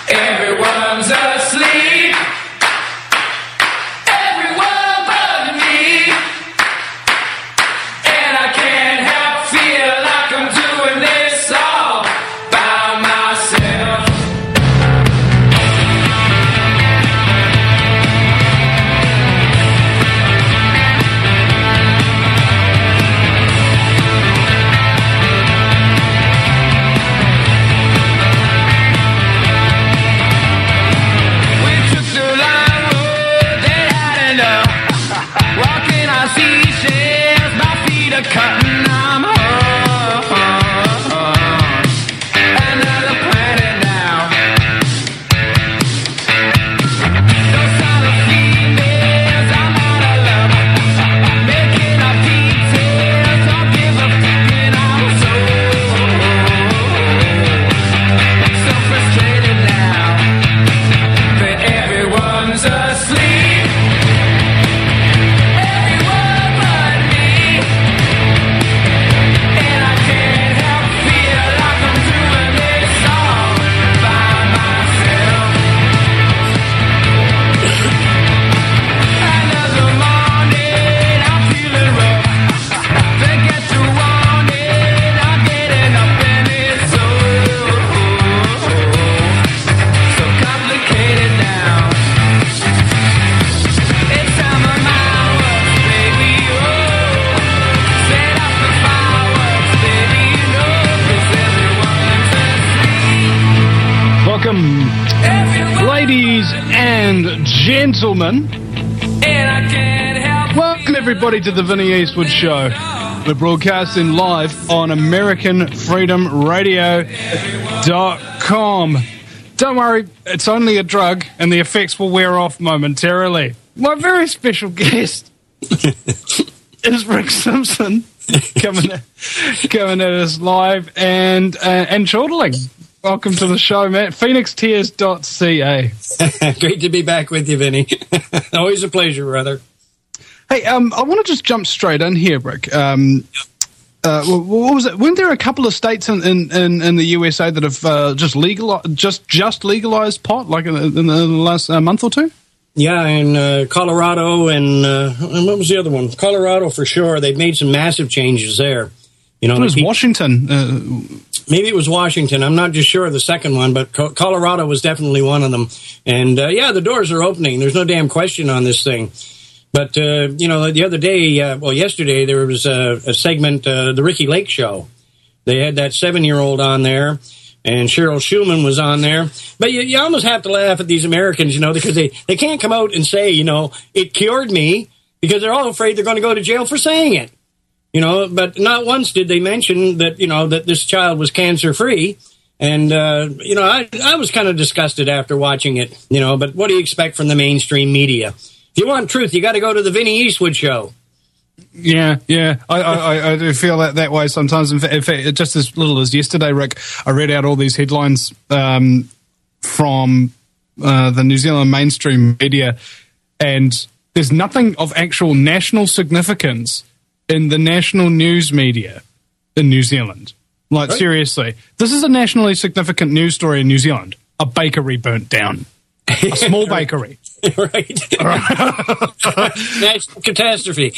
Everyone's asleep. Everyone but me. And I can't help feel like I'm doing this all by myself. Cutting, I'm another planet now. Those silent females, I'm out of love. Making up details, don't give a fuck, and I'm so frustrated now that everyone's asleep. Welcome, ladies and gentlemen. Welcome, everybody, to the Vinnie Eastwood Show. We're broadcasting live on AmericanFreedomRadio.com. Don't worry, it's only a drug, and the effects will wear off momentarily. My very special guest is Rick Simpson, coming at us live and chortling. Welcome to the show, Matt. PhoenixTears.ca. Great to be back with you, Vinny. Always a pleasure, brother. Hey, I want to just jump straight in here, Rick. What was it? Weren't there a couple of states in the USA that have just legalized pot, like in the last month or two? Yeah, in Colorado and what was the other one? Colorado for sure. They've made some massive changes there. You know, it was Washington. Maybe it was Washington. I'm not just sure of the second one, but Colorado was definitely one of them. And, yeah, the doors are opening. There's no damn question on this thing. But, you know, the other day, yesterday, there was a segment, the Ricky Lake Show. They had that 7-year-old on there, and Cheryl Schumann was on there. But you almost have to laugh at these Americans, you know, because they can't come out and say, you know, it cured me, because they're all afraid they're going to go to jail for saying it. You know, but not once did they mention that, you know, that this child was cancer-free. And, you know, I was kind of disgusted after watching it, you know, but what do you expect from the mainstream media? If you want truth, you got to go to the Vinnie Eastwood Show. Yeah. I do feel that way sometimes. In fact, just as little as yesterday, Rick, I read out all these headlines from the New Zealand mainstream media, and there's nothing of actual national significance in the national news media in New Zealand. Like, right? Seriously. This is a nationally significant news story in New Zealand. A bakery burnt down. A small bakery. Right. National catastrophe.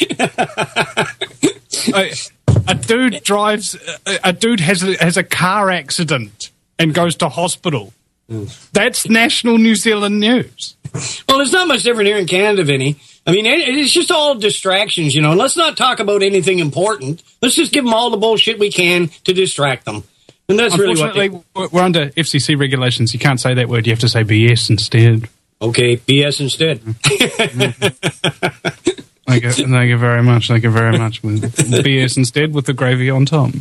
A dude has a car accident and goes to hospital. That's national New Zealand news. Well, there's not much different here in Canada, Vinny. I mean, it's just all distractions, you know. Let's not talk about anything important. Let's just give them all the bullshit we can to distract them. And that's really what we're under FCC regulations. You can't say that word. You have to say BS instead. Okay, BS instead. Thank you very much. Thank you very much. BS instead with the gravy on top.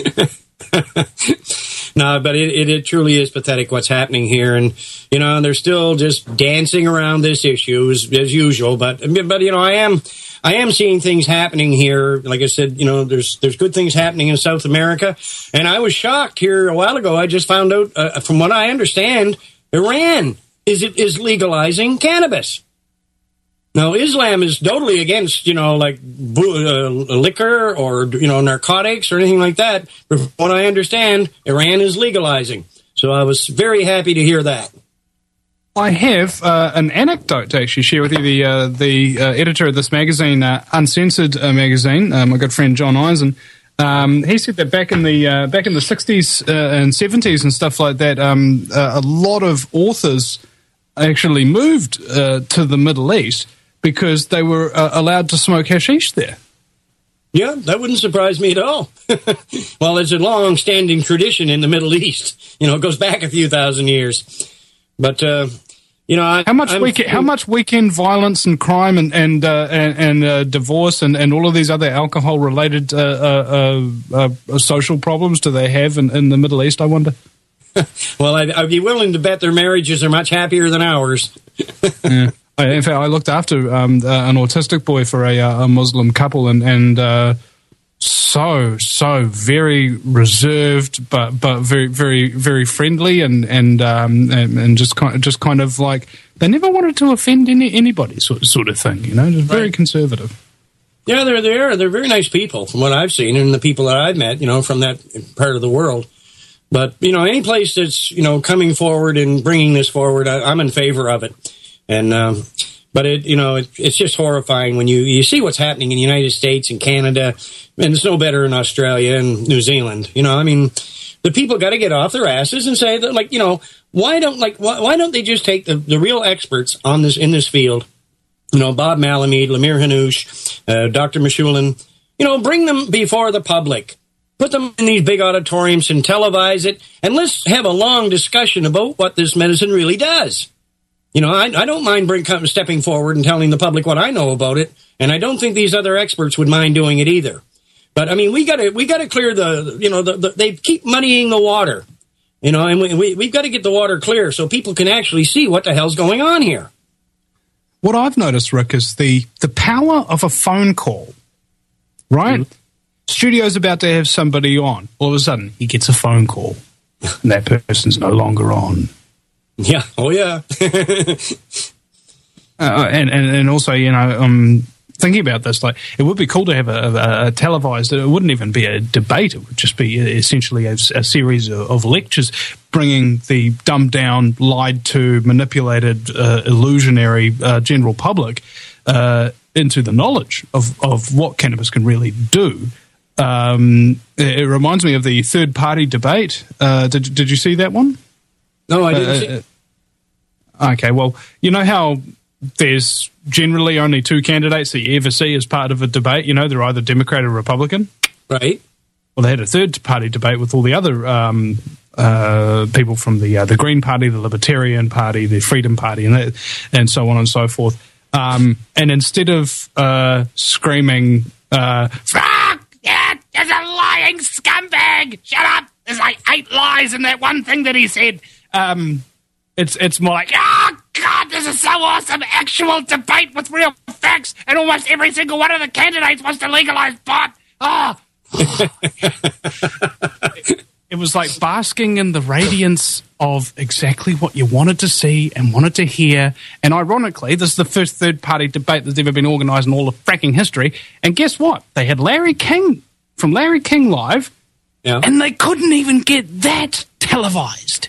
No, but it truly is pathetic what's happening here, and you know they're still just dancing around this issue as usual. But you know, I am seeing things happening here. Like I said, you know, there's good things happening in South America, and I was shocked here a while ago. I just found out, from what I understand, Iran is legalizing cannabis. Now, Islam is totally against, you know, like liquor or, you know, narcotics or anything like that. But from what I understand, Iran is legalizing. So I was very happy to hear that. I have an anecdote to actually share with you. The editor of this magazine, Uncensored magazine, my good friend John Eisen, he said that back in the 60s and 70s and stuff like that, a lot of authors actually moved to the Middle East because they were allowed to smoke hashish there. Yeah, that wouldn't surprise me at all. Well, it's a long-standing tradition in the Middle East. It goes back a few thousand years. But how much weekend violence and crime and divorce and all of these other alcohol-related social problems do they have in the Middle East, I wonder? Well, I'd be willing to bet their marriages are much happier than ours. Yeah. In fact, I looked after an autistic boy for a Muslim couple, and so very reserved, but very very very friendly, and just kind of like they never wanted to offend anybody, sort of thing. Just very conservative. Yeah, they're very nice people from what I've seen, and the people that I've met, from that part of the world. But any place that's coming forward and bringing this forward, I'm in favor of it. And but it's just horrifying when you see what's happening in the United States and Canada, and it's no better in Australia and New Zealand. The people got to get off their asses and say that, why don't they just take the real experts on this in this field? Bob Malamud, Lemire Hanoush, Dr. Mechoulam, bring them before the public. Put them in these big auditoriums and televise it, and let's have a long discussion about what this medicine really does. I don't mind stepping forward and telling the public what I know about it, and I don't think these other experts would mind doing it either. But we got to clear they keep muddying the water, and we've got to get the water clear so people can actually see what the hell's going on here. What I've noticed, Rick, is the power of a phone call, right? Mm-hmm. Studio's about to have somebody on. All of a sudden, he gets a phone call, and that person's no longer on. Yeah. Oh, yeah. and also, thinking about this, like, it would be cool to have a televised. It wouldn't even be a debate. It would just be essentially a series of lectures, bringing the dumbed down, lied to, manipulated, illusionary general public into the knowledge of what cannabis can really do. It reminds me of the third-party debate. Did you see that one? No, I didn't see it. Okay, well, you know how there's generally only two candidates that you ever see as part of a debate? They're either Democrat or Republican. Right. Well, they had a third-party debate with all the other people from the Green Party, the Libertarian Party, the Freedom Party, and so on and so forth. And instead of screaming, "Fuck! Yeah, there's a lying scumbag! Shut up! There's like 8 lies in that one thing that he said." It's more like, "Oh God, this is so awesome! Actual debate with real facts, and almost every single one of the candidates wants to legalize pot." Oh. It was like basking in the radiance of exactly what you wanted to see and wanted to hear. And ironically, this is the first third-party debate that's ever been organised in all of fracking history. And guess what? They had Larry King from Larry King Live, and they couldn't even get that televised.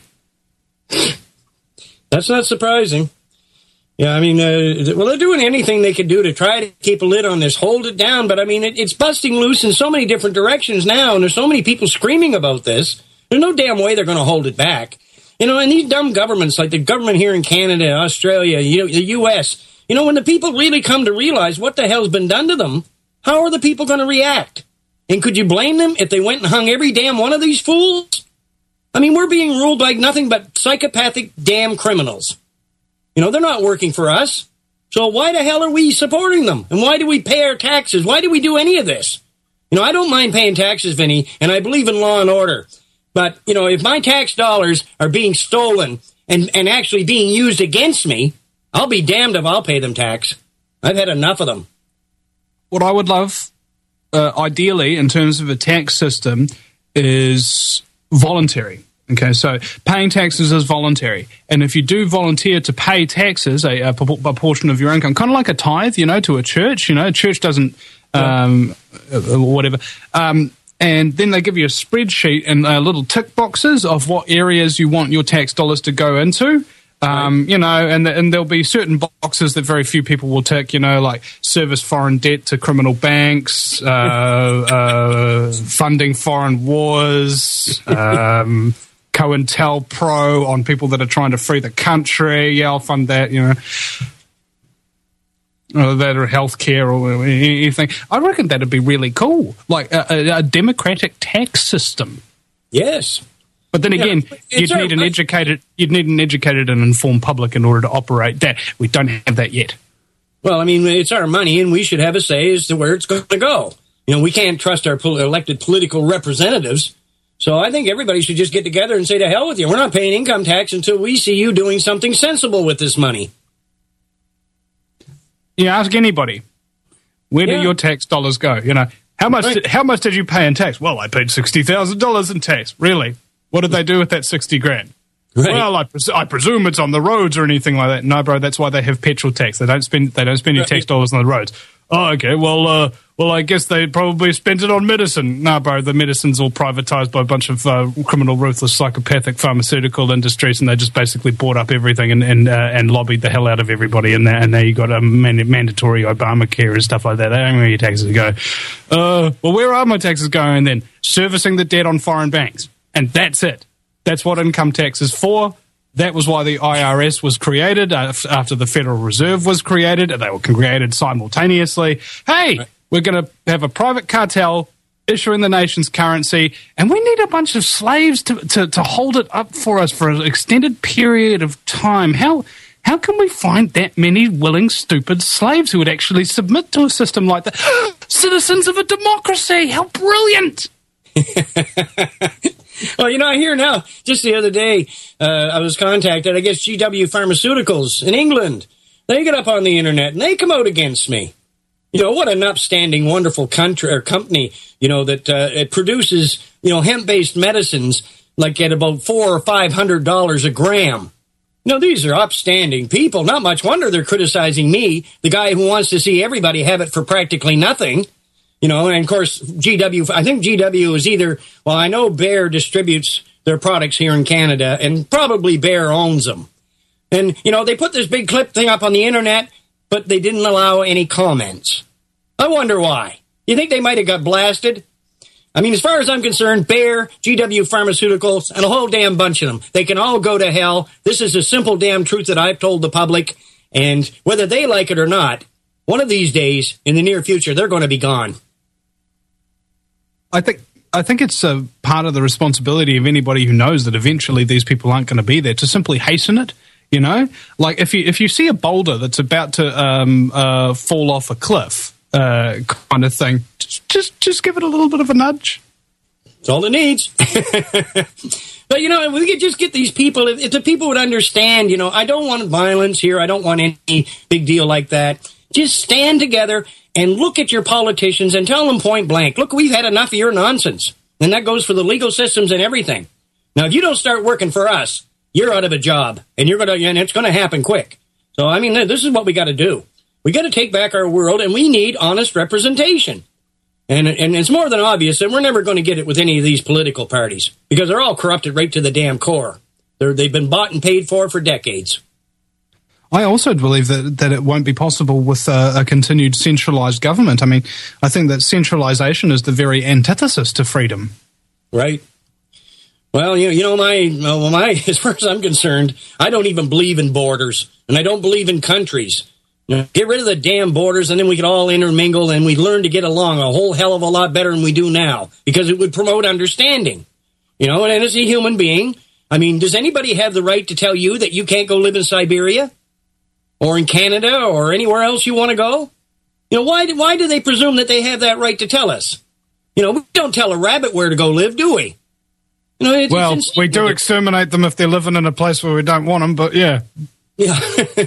That's not surprising. Yeah, they're doing anything they could do to try to keep a lid on this, hold it down. But, it's busting loose in so many different directions now, and there's so many people screaming about this. There's no damn way they're going to hold it back. And these dumb governments, like the government here in Canada, Australia, the U.S., when the people really come to realize what the hell's been done to them, how are the people going to react? And could you blame them if they went and hung every damn one of these fools? We're being ruled like nothing but psychopathic damn criminals. They're not working for us. So why the hell are we supporting them? And why do we pay our taxes? Why do we do any of this? I don't mind paying taxes, Vinny, and I believe in law and order. But, if my tax dollars are being stolen and actually being used against me, I'll be damned if I'll pay them tax. I've had enough of them. What I would love, ideally, in terms of a tax system, is voluntary. Okay, so paying taxes is voluntary. And if you do volunteer to pay taxes, a portion of your income, kind of like a tithe, to a church, a church doesn't, whatever. And then they give you a spreadsheet and little tick boxes of what areas you want your tax dollars to go into. You know, and there'll be certain boxes that very few people will tick, you know, like service foreign debt to criminal banks, funding foreign wars, COINTELPRO on people that are trying to free the country. Yeah, I'll fund that, you know. That or healthcare or anything. I reckon that'd be really cool, like a democratic tax system. Yes, but then again, you'd need an educated and informed public in order to operate that. We don't have that yet. Well, I mean, it's our money, and we should have a say as to where it's going to go. You know, we can't trust our elected political representatives. So I think everybody should just get together and say, to hell with you. We're not paying income tax until we see you doing something sensible with this money. You ask anybody, where do your tax dollars go? You know, how much did you pay in tax? Well, I paid $60,000 in tax. Really? What did they do with that $60,000? Right. Well, I presume it's on the roads or anything like that. No, bro, that's why they have petrol tax. They don't spend your tax dollars on the roads. Oh, okay. Well, I guess they probably spent it on medicine. No, bro, the medicine's all privatized by a bunch of criminal, ruthless, psychopathic pharmaceutical industries, and they just basically bought up everything and lobbied the hell out of everybody. And now you got a mandatory Obamacare and stuff like that. They don't know where your taxes go. Well, where are my taxes going then? Servicing the debt on foreign banks. And that's it. That's what income tax is for. That was why the IRS was created after the Federal Reserve was created. They were created simultaneously. Hey, we're going to have a private cartel issuing the nation's currency, and we need a bunch of slaves to hold it up for us for an extended period of time. How can we find that many willing, stupid slaves who would actually submit to a system like that? Citizens of a democracy! How brilliant! Well, you know, I hear now, just the other day, I was contacted, I guess GW Pharmaceuticals in England. They get up on the internet and they come out against me. You know, what an upstanding, wonderful company, you know, that it produces, you know, hemp-based medicines like at about $400 or $500 a gram. You know, these are upstanding people. Not much wonder they're criticizing me, the guy who wants to see everybody have it for practically nothing. You know, and of course, GW, I think GW is either, well, I know Bayer distributes their products here in Canada, and probably Bayer owns them. And, you know, they put this big clip thing up on the internet, but they didn't allow any comments. I wonder why. You think they might have got blasted? I mean, as far as I'm concerned, Bayer, GW Pharmaceuticals, and a whole damn bunch of them, they can all go to hell. This is a simple damn truth that I've told the public, and whether they like it or not, one of these days, in the near future, they're going to be gone. I think it's a part of the responsibility of anybody who knows that eventually these people aren't going to be there to simply hasten it. You know, like if you see a boulder that's about to fall off a cliff, kind of thing, just give it a little bit of a nudge. That's all it needs. But you know, we could just get these people. If the people would understand, you know, I don't want violence here. I don't want any big deal like that. Just stand together and look at your politicians and tell them point blank, look, we've had enough of your nonsense. And that goes for the legal systems and everything. Now, if you don't start working for us, you're out of a job, and it's going to happen quick. So, I mean, this is what we got to do. We got to take back our world, and we need honest representation. And it's more than obvious that we're never going to get it with any of these political parties, because they're all corrupted right to the damn core. They've been bought and paid for decades. I also believe that it won't be possible with a continued centralized government. I mean, I think that centralization is the very antithesis to freedom. Right. Well, you know, as far as I'm concerned, I don't even believe in borders, and I don't believe in countries. You know, get rid of the damn borders, and then we could all intermingle, and we'd learn to get along a whole hell of a lot better than we do now, because it would promote understanding. You know, and as a human being, I mean, does anybody have the right to tell you that you can't go live in Siberia? Or in Canada, or anywhere else you want to go? You know, why do they presume that they have that right to tell us? You know, we don't tell a rabbit where to go live, do we? You know, we do exterminate them if they're living in a place where we don't want them, but yeah. Yeah.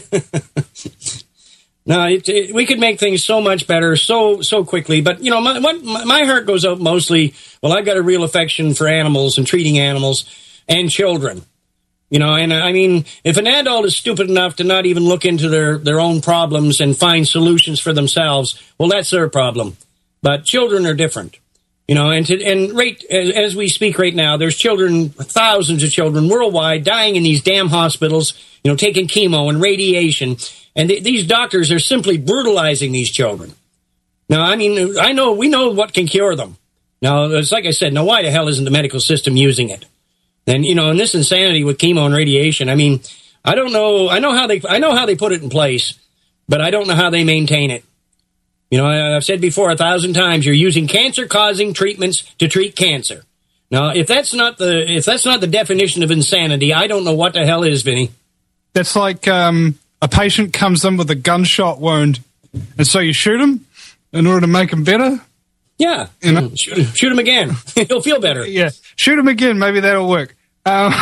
No, we could make things so much better so quickly. But, you know, my heart goes out mostly, well, I've got a real affection for animals and treating animals and children. You know, and I mean, if an adult is stupid enough to not even look into their own problems and find solutions for themselves, well, that's their problem. But children are different. You know, and right as we speak right now, there's children, thousands of children worldwide dying in these damn hospitals, you know, taking chemo and radiation. And these doctors are simply brutalizing these children. Now, I mean, we know what can cure them. Now, it's like I said, now why the hell isn't the medical system using it? And, you know, and this insanity with chemo and radiation, I mean, I don't know. I know how they put it in place, but I don't know how they maintain it. You know, I've said before 1,000 times, you're using cancer-causing treatments to treat cancer. Now, if that's not the definition of insanity, I don't know what the hell is, Vinny. That's like a patient comes in with a gunshot wound, and so you shoot him in order to make him better? Yeah, you know? Shoot him again. He'll feel better. Yeah, shoot him again. Maybe that'll work. Get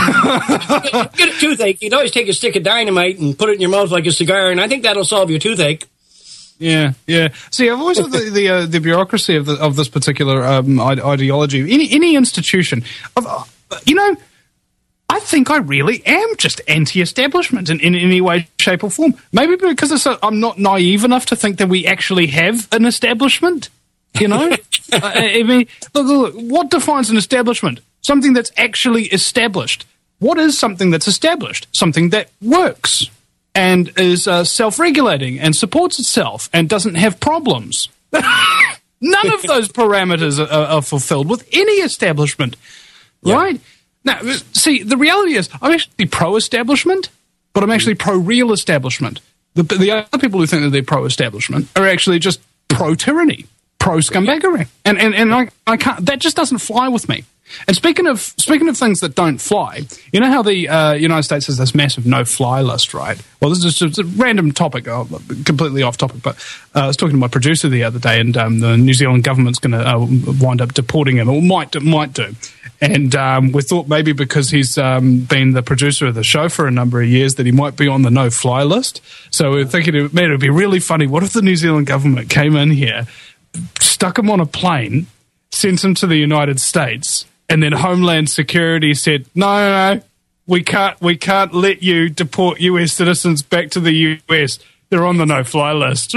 a toothache. You'd always take a stick of dynamite and put it in your mouth like a cigar, and I think that'll solve your toothache. Yeah. See, I've always had the bureaucracy of this particular ideology. Any institution, you know, I think I really am just anti-establishment in any way, shape, or form. Maybe because I'm not naive enough to think that we actually have an establishment. You know, I mean, look, what defines an establishment? Something that's actually established. What is something that's established? Something that works and is self-regulating and supports itself and doesn't have problems. None of those parameters are fulfilled with any establishment, right? Now, see, the reality is I'm actually pro-establishment, but I'm actually pro-real establishment. The other people who think that they're pro-establishment are actually just pro-tyranny, pro-scumbaggery. And I can't, that just doesn't fly with me. And speaking of things that don't fly, you know how the United States has this massive no-fly list, right? Well, this is just a random topic, completely off topic, but I was talking to my producer the other day, and the New Zealand government's going to wind up deporting him, or might do. And we thought maybe because he's been the producer of the show for a number of years that he might be on the no-fly list. So we were thinking, it would be really funny. What if the New Zealand government came in here, stuck him on a plane, sent him to the United States, and then Homeland Security said, no, we can't let you deport US citizens back to the US. They're on the no-fly list.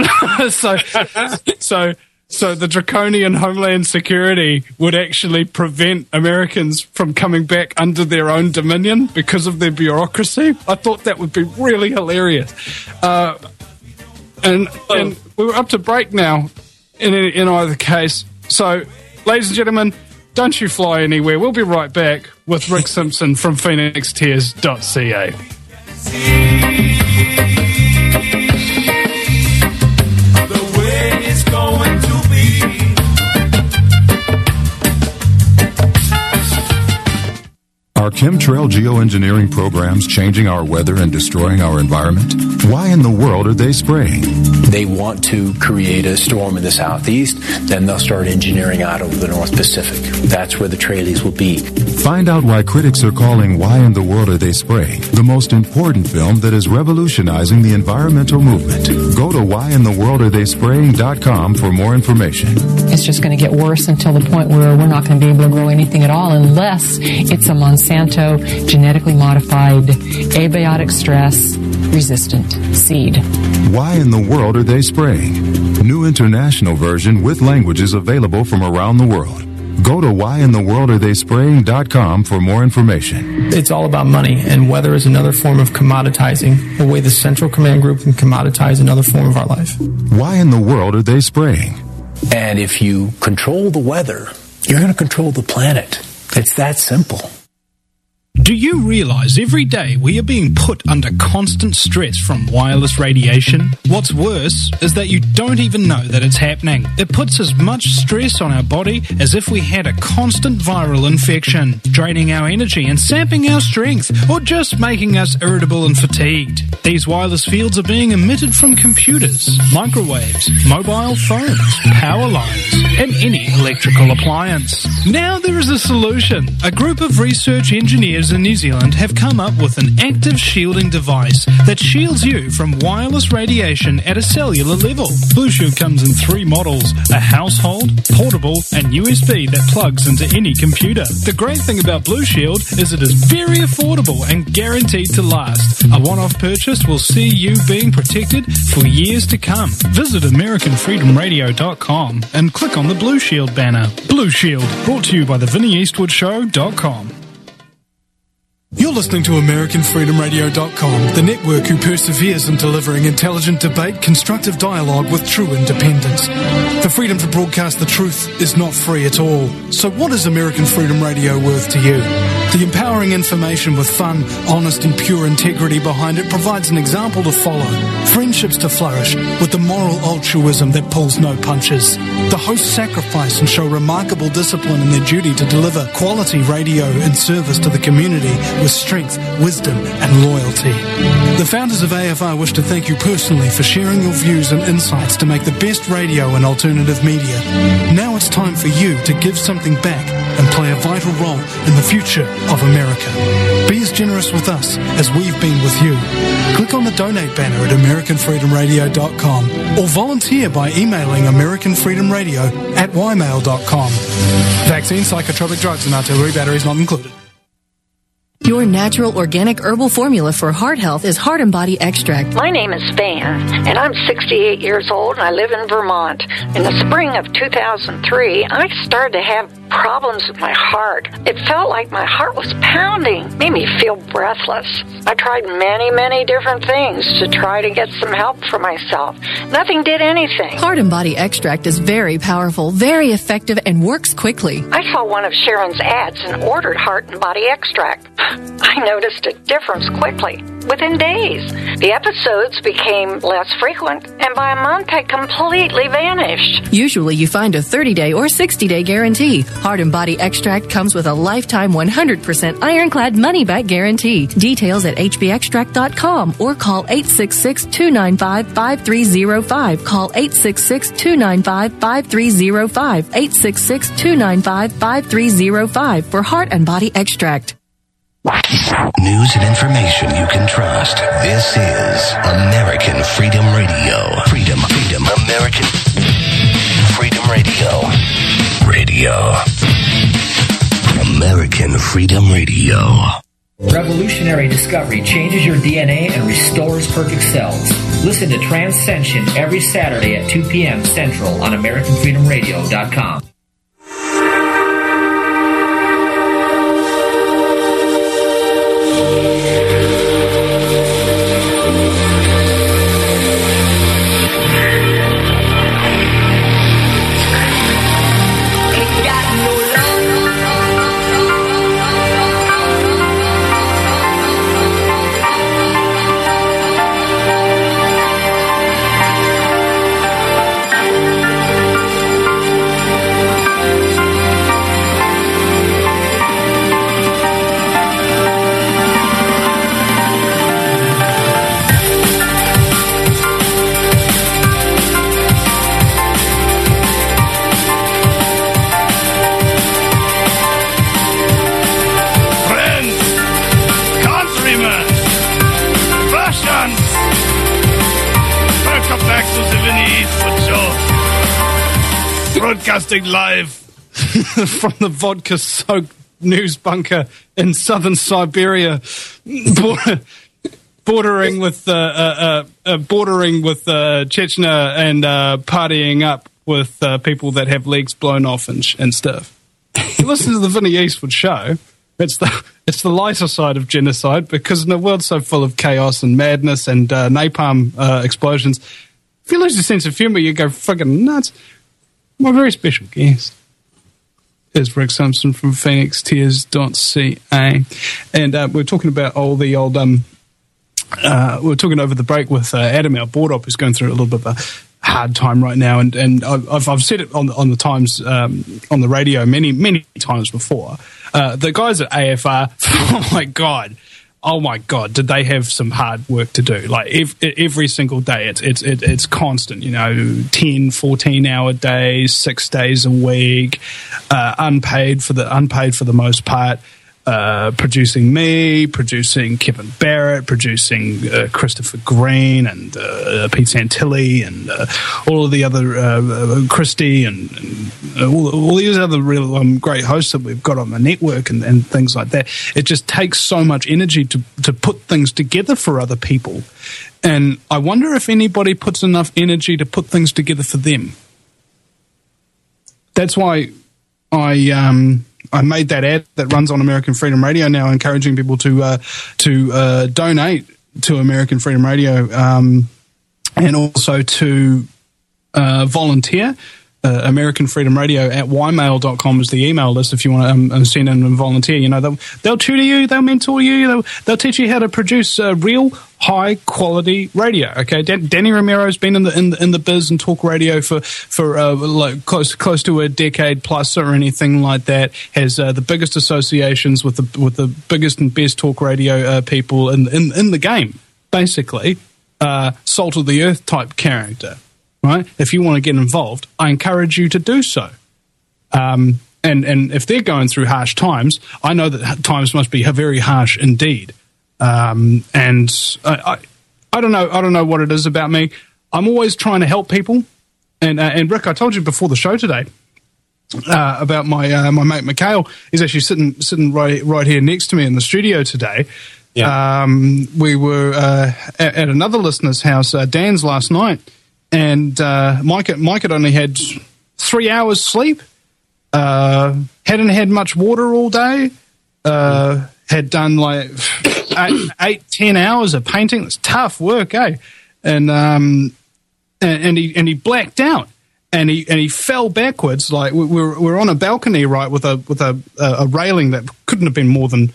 So the draconian Homeland Security would actually prevent Americans from coming back under their own dominion because of their bureaucracy. I thought that would be really hilarious. And we're up to break now in either case. So, ladies and gentlemen, don't you fly anywhere. We'll be right back with Rick Simpson from PhoenixTears.ca. The way it's going to be. Are chemtrail geoengineering programs changing our weather and destroying our environment? Why in the world are they spraying? They want to create a storm in the southeast, then they'll start engineering out over the North Pacific. That's where the trailies will be. Find out why critics are calling Why in the World Are They Spraying the most important film that is revolutionizing the environmental movement. Go to whyintheworldaretheyspraying.com for more information. It's just going to get worse until the point where we're not going to be able to grow anything at all unless it's a Monsanto genetically modified abiotic stress resistant seed. Why in the World Are They Spraying? New international version with languages available from around the world. Go to whyintheworldaretheyspraying.com for more information. It's all about money, and weather is another form of commoditizing, the way the Central Command Group can commoditize another form of our life. Why in the world are they spraying? And if you control the weather, you're going to control the planet. It's that simple. Do you realize every day we are being put under constant stress from wireless radiation? What's worse is that you don't even know that it's happening. It puts as much stress on our body as if we had a constant viral infection, draining our energy and sapping our strength, or just making us irritable and fatigued. These wireless fields are being emitted from computers, microwaves, mobile phones, power lines, and any electrical appliance. Now there is a solution. A group of research engineers manufacturers in New Zealand have come up with an active shielding device that shields you from wireless radiation at a cellular level. Blue Shield comes in 3 models: a household, portable, and USB that plugs into any computer. The great thing about Blue Shield is it is very affordable and guaranteed to last. A one-off purchase will see you being protected for years to come. Visit AmericanFreedomRadio.com and click on the Blue Shield banner. Blue Shield, brought to you by the VinnyEastwoodShow.com. You're listening to AmericanFreedomRadio.com, the network who perseveres in delivering intelligent debate, constructive dialogue with true independence. The freedom to broadcast the truth is not free at all. So what is American Freedom Radio worth to you? The empowering information with fun, honest and pure integrity behind it provides an example to follow, friendships to flourish, with the moral altruism that pulls no punches. The hosts sacrifice and show remarkable discipline in their duty to deliver quality radio in service to the community with strength, wisdom and loyalty. The founders of AFR wish to thank you personally for sharing your views and insights to make the best radio and alternative media. Now it's time for you to give something back and play a vital role in the future of America. Be as generous with us as we've been with you. Click on the donate banner at AmericanFreedomRadio.com or volunteer by emailing AmericanFreedomRadio@ymail.com. Vaccine, psychotropic drugs and artillery batteries not included. Your natural organic herbal formula for heart health is Heart and Body Extract. My name is Van, and I'm 68 years old, and I live in Vermont. In the spring of 2003, I started to have problems with my heart. It felt like my heart was pounding, made me feel breathless. I tried many different things to try to get some help for myself. Nothing did anything. Heart and Body Extract is very powerful, very effective, and works quickly. I saw one of Sharon's ads and ordered Heart and Body Extract. I noticed a difference quickly, within days. The episodes became less frequent, and by a month had completely vanished. Usually you find a 30-day or 60-day guarantee. Heart and Body Extract comes with a lifetime 100% ironclad money-back guarantee. Details at hbextract.com or call 866-295-5305. Call 866-295-5305. 866-295-5305 for Heart and Body Extract. News and information you can trust. This is American Freedom Radio. Freedom, American Freedom Radio. American Freedom Radio. Revolutionary discovery changes your DNA and restores perfect cells. Listen to Transcension every Saturday at 2 p.m. Central on AmericanFreedomRadio.com. Broadcasting live from the vodka-soaked news bunker in southern Siberia, bordering with Chechnya and partying up with people that have legs blown off and stuff. You listen to the Vinny Eastwood Show. It's the lighter side of genocide, because in a world so full of chaos and madness and napalm explosions, if you lose your sense of humor, you go fucking nuts. My very special guest is Rick Simpson from PhoenixTears.ca, and we're talking about all the old. We were talking over the break with Adam, our board op, who's going through a little bit of a hard time right now, and I've said it on the times on the radio many times before. The guys at AFR, oh my god, did they have some hard work to do? Like every single day, it's constant. 10-14 hour days, 6 days a week, unpaid for the most part. producing me, producing Kevin Barrett, producing Christopher Green and Pete Santilli and all of the other Christy and all these other real great hosts that we've got on the network and things like that. It just takes so much energy to put things together for other people. And I wonder if anybody puts enough energy to put things together for them. That's why I made that ad that runs on American Freedom Radio now, encouraging people to donate to American Freedom Radio and also to volunteer. American Freedom Radio at ymail.com is the email list if you want to send in and volunteer. You know, they'll tutor you, they'll mentor you, they'll teach you how to produce real high quality radio. Okay, Danny Romero's been in the biz and talk radio for like close to a decade plus or anything like that. Has the biggest associations with the biggest and best talk radio people in the game. Basically, salt of the earth type character. Right? If you want to get involved, I encourage you to do so. And if they're going through harsh times, I know that times must be very harsh indeed. And I don't know what it is about me. I'm always trying to help people. And Rick, I told you before the show today about my mate Mikhail. He's actually sitting right here next to me in the studio today. Yeah. We were at another listener's house, Dan's, last night. And Mike had only had 3 hours sleep, hadn't had much water all day, had done like 8-10 hours of painting. It's tough work, eh? And he blacked out, and he fell backwards. Like we're on a balcony, right, with a railing that couldn't have been more than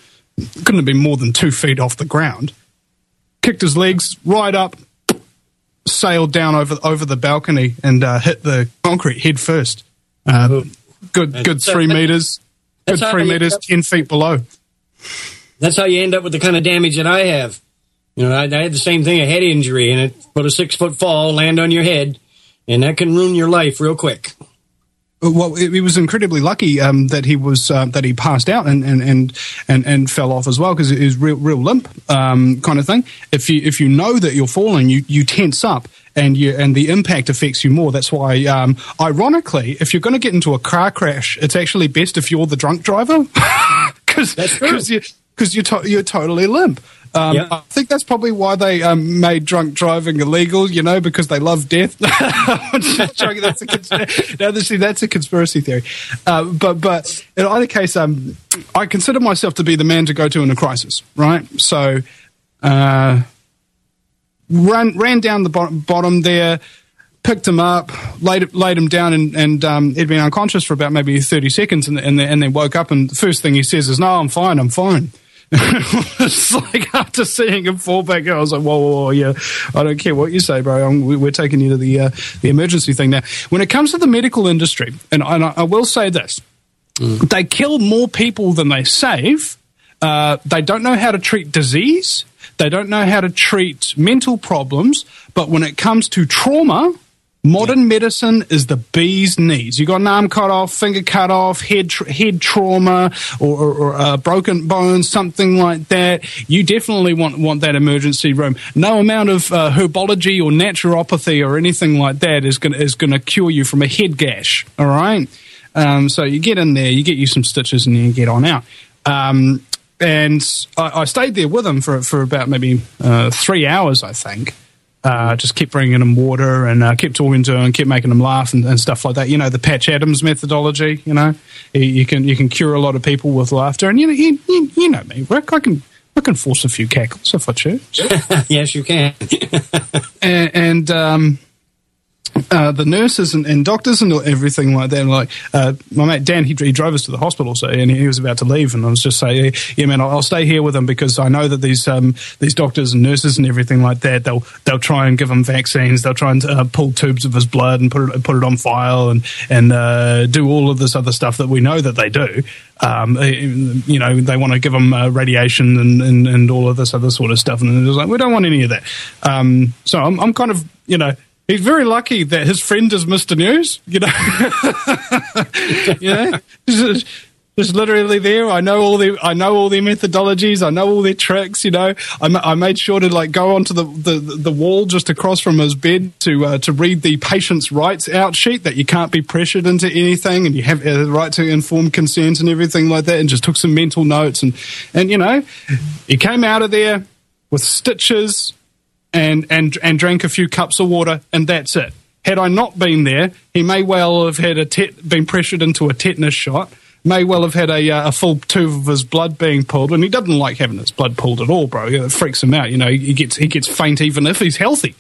2 feet off the ground. Kicked his legs right up. Sailed down over the balcony and hit the concrete head first. Good 3 meters. Good 3 meters, 10 feet below. That's how you end up with the kind of damage that I have. You know, I had the same thing, a head injury, and it put a 6-foot fall, land on your head, and that can ruin your life real quick. Well, he was incredibly lucky that he passed out and fell off as well, because it is real limp kind of thing. If you know that you're falling, you tense up and the impact affects you more. That's why, ironically, if you're going to get into a car crash, it's actually best if you're the drunk driver, because you're totally limp. Yep. I think that's probably why they made drunk driving illegal, you know, because they love death. I'm just joking. That's a conspiracy theory. But in either case, I consider myself to be the man to go to in a crisis, right? So ran down the bottom there, picked him up, laid him down, and he'd been unconscious for about maybe 30 seconds, and then woke up, and the first thing he says is, "No, I'm fine." It's like after seeing him fall back, I was like, whoa, yeah, I don't care what you say, bro. We're taking you to the emergency thing now. When it comes to the medical industry, and I will say this, they kill more people than they save. They don't know how to treat disease. They don't know how to treat mental problems. But when it comes to trauma, modern medicine is the bee's knees. You got an arm cut off, finger cut off, head trauma, or broken bones, something like that. You definitely want that emergency room. No amount of herbology or naturopathy or anything like that is gonna cure you from a head gash. All right. So you get in there, you get you some stitches, and you get on out. And I stayed there with him for about maybe 3 hours, I think. Just kept bringing him water and kept talking to him, kept making him laugh and stuff like that. You know, the Patch Adams methodology. You know, you can cure a lot of people with laughter. And you know me, Rick. I can force a few cackles if I choose. Yes, you can. and the nurses and doctors and everything like that. Like my mate Dan, he drove us to the hospital, and he was about to leave, and I was just saying, yeah, man, I'll stay here with him because I know that these doctors and nurses and everything like that, they'll try and give him vaccines, they'll try and pull tubes of his blood and put it on file and do all of this other stuff that we know that they do. You know, they want to give him radiation and all of this other sort of stuff, and it was like, we don't want any of that. So I'm kind of, you know. He's very lucky that his friend is Mr. News, you know. You know, Just literally there. I know all their methodologies. I know all their tricks. You know, I made sure to like go onto the wall just across from his bed to read the patient's rights out sheet that you can't be pressured into anything, and you have the right to informed consent and everything like that. And just took some mental notes, and you know, he came out of there with stitches and drank a few cups of water, and that's it. Had I not been there, he may well have had been pressured into a tetanus shot. May well have had a full tube of his blood being pulled, and he doesn't like having his blood pulled at all, bro. It freaks him out. You know, he gets faint even if he's healthy.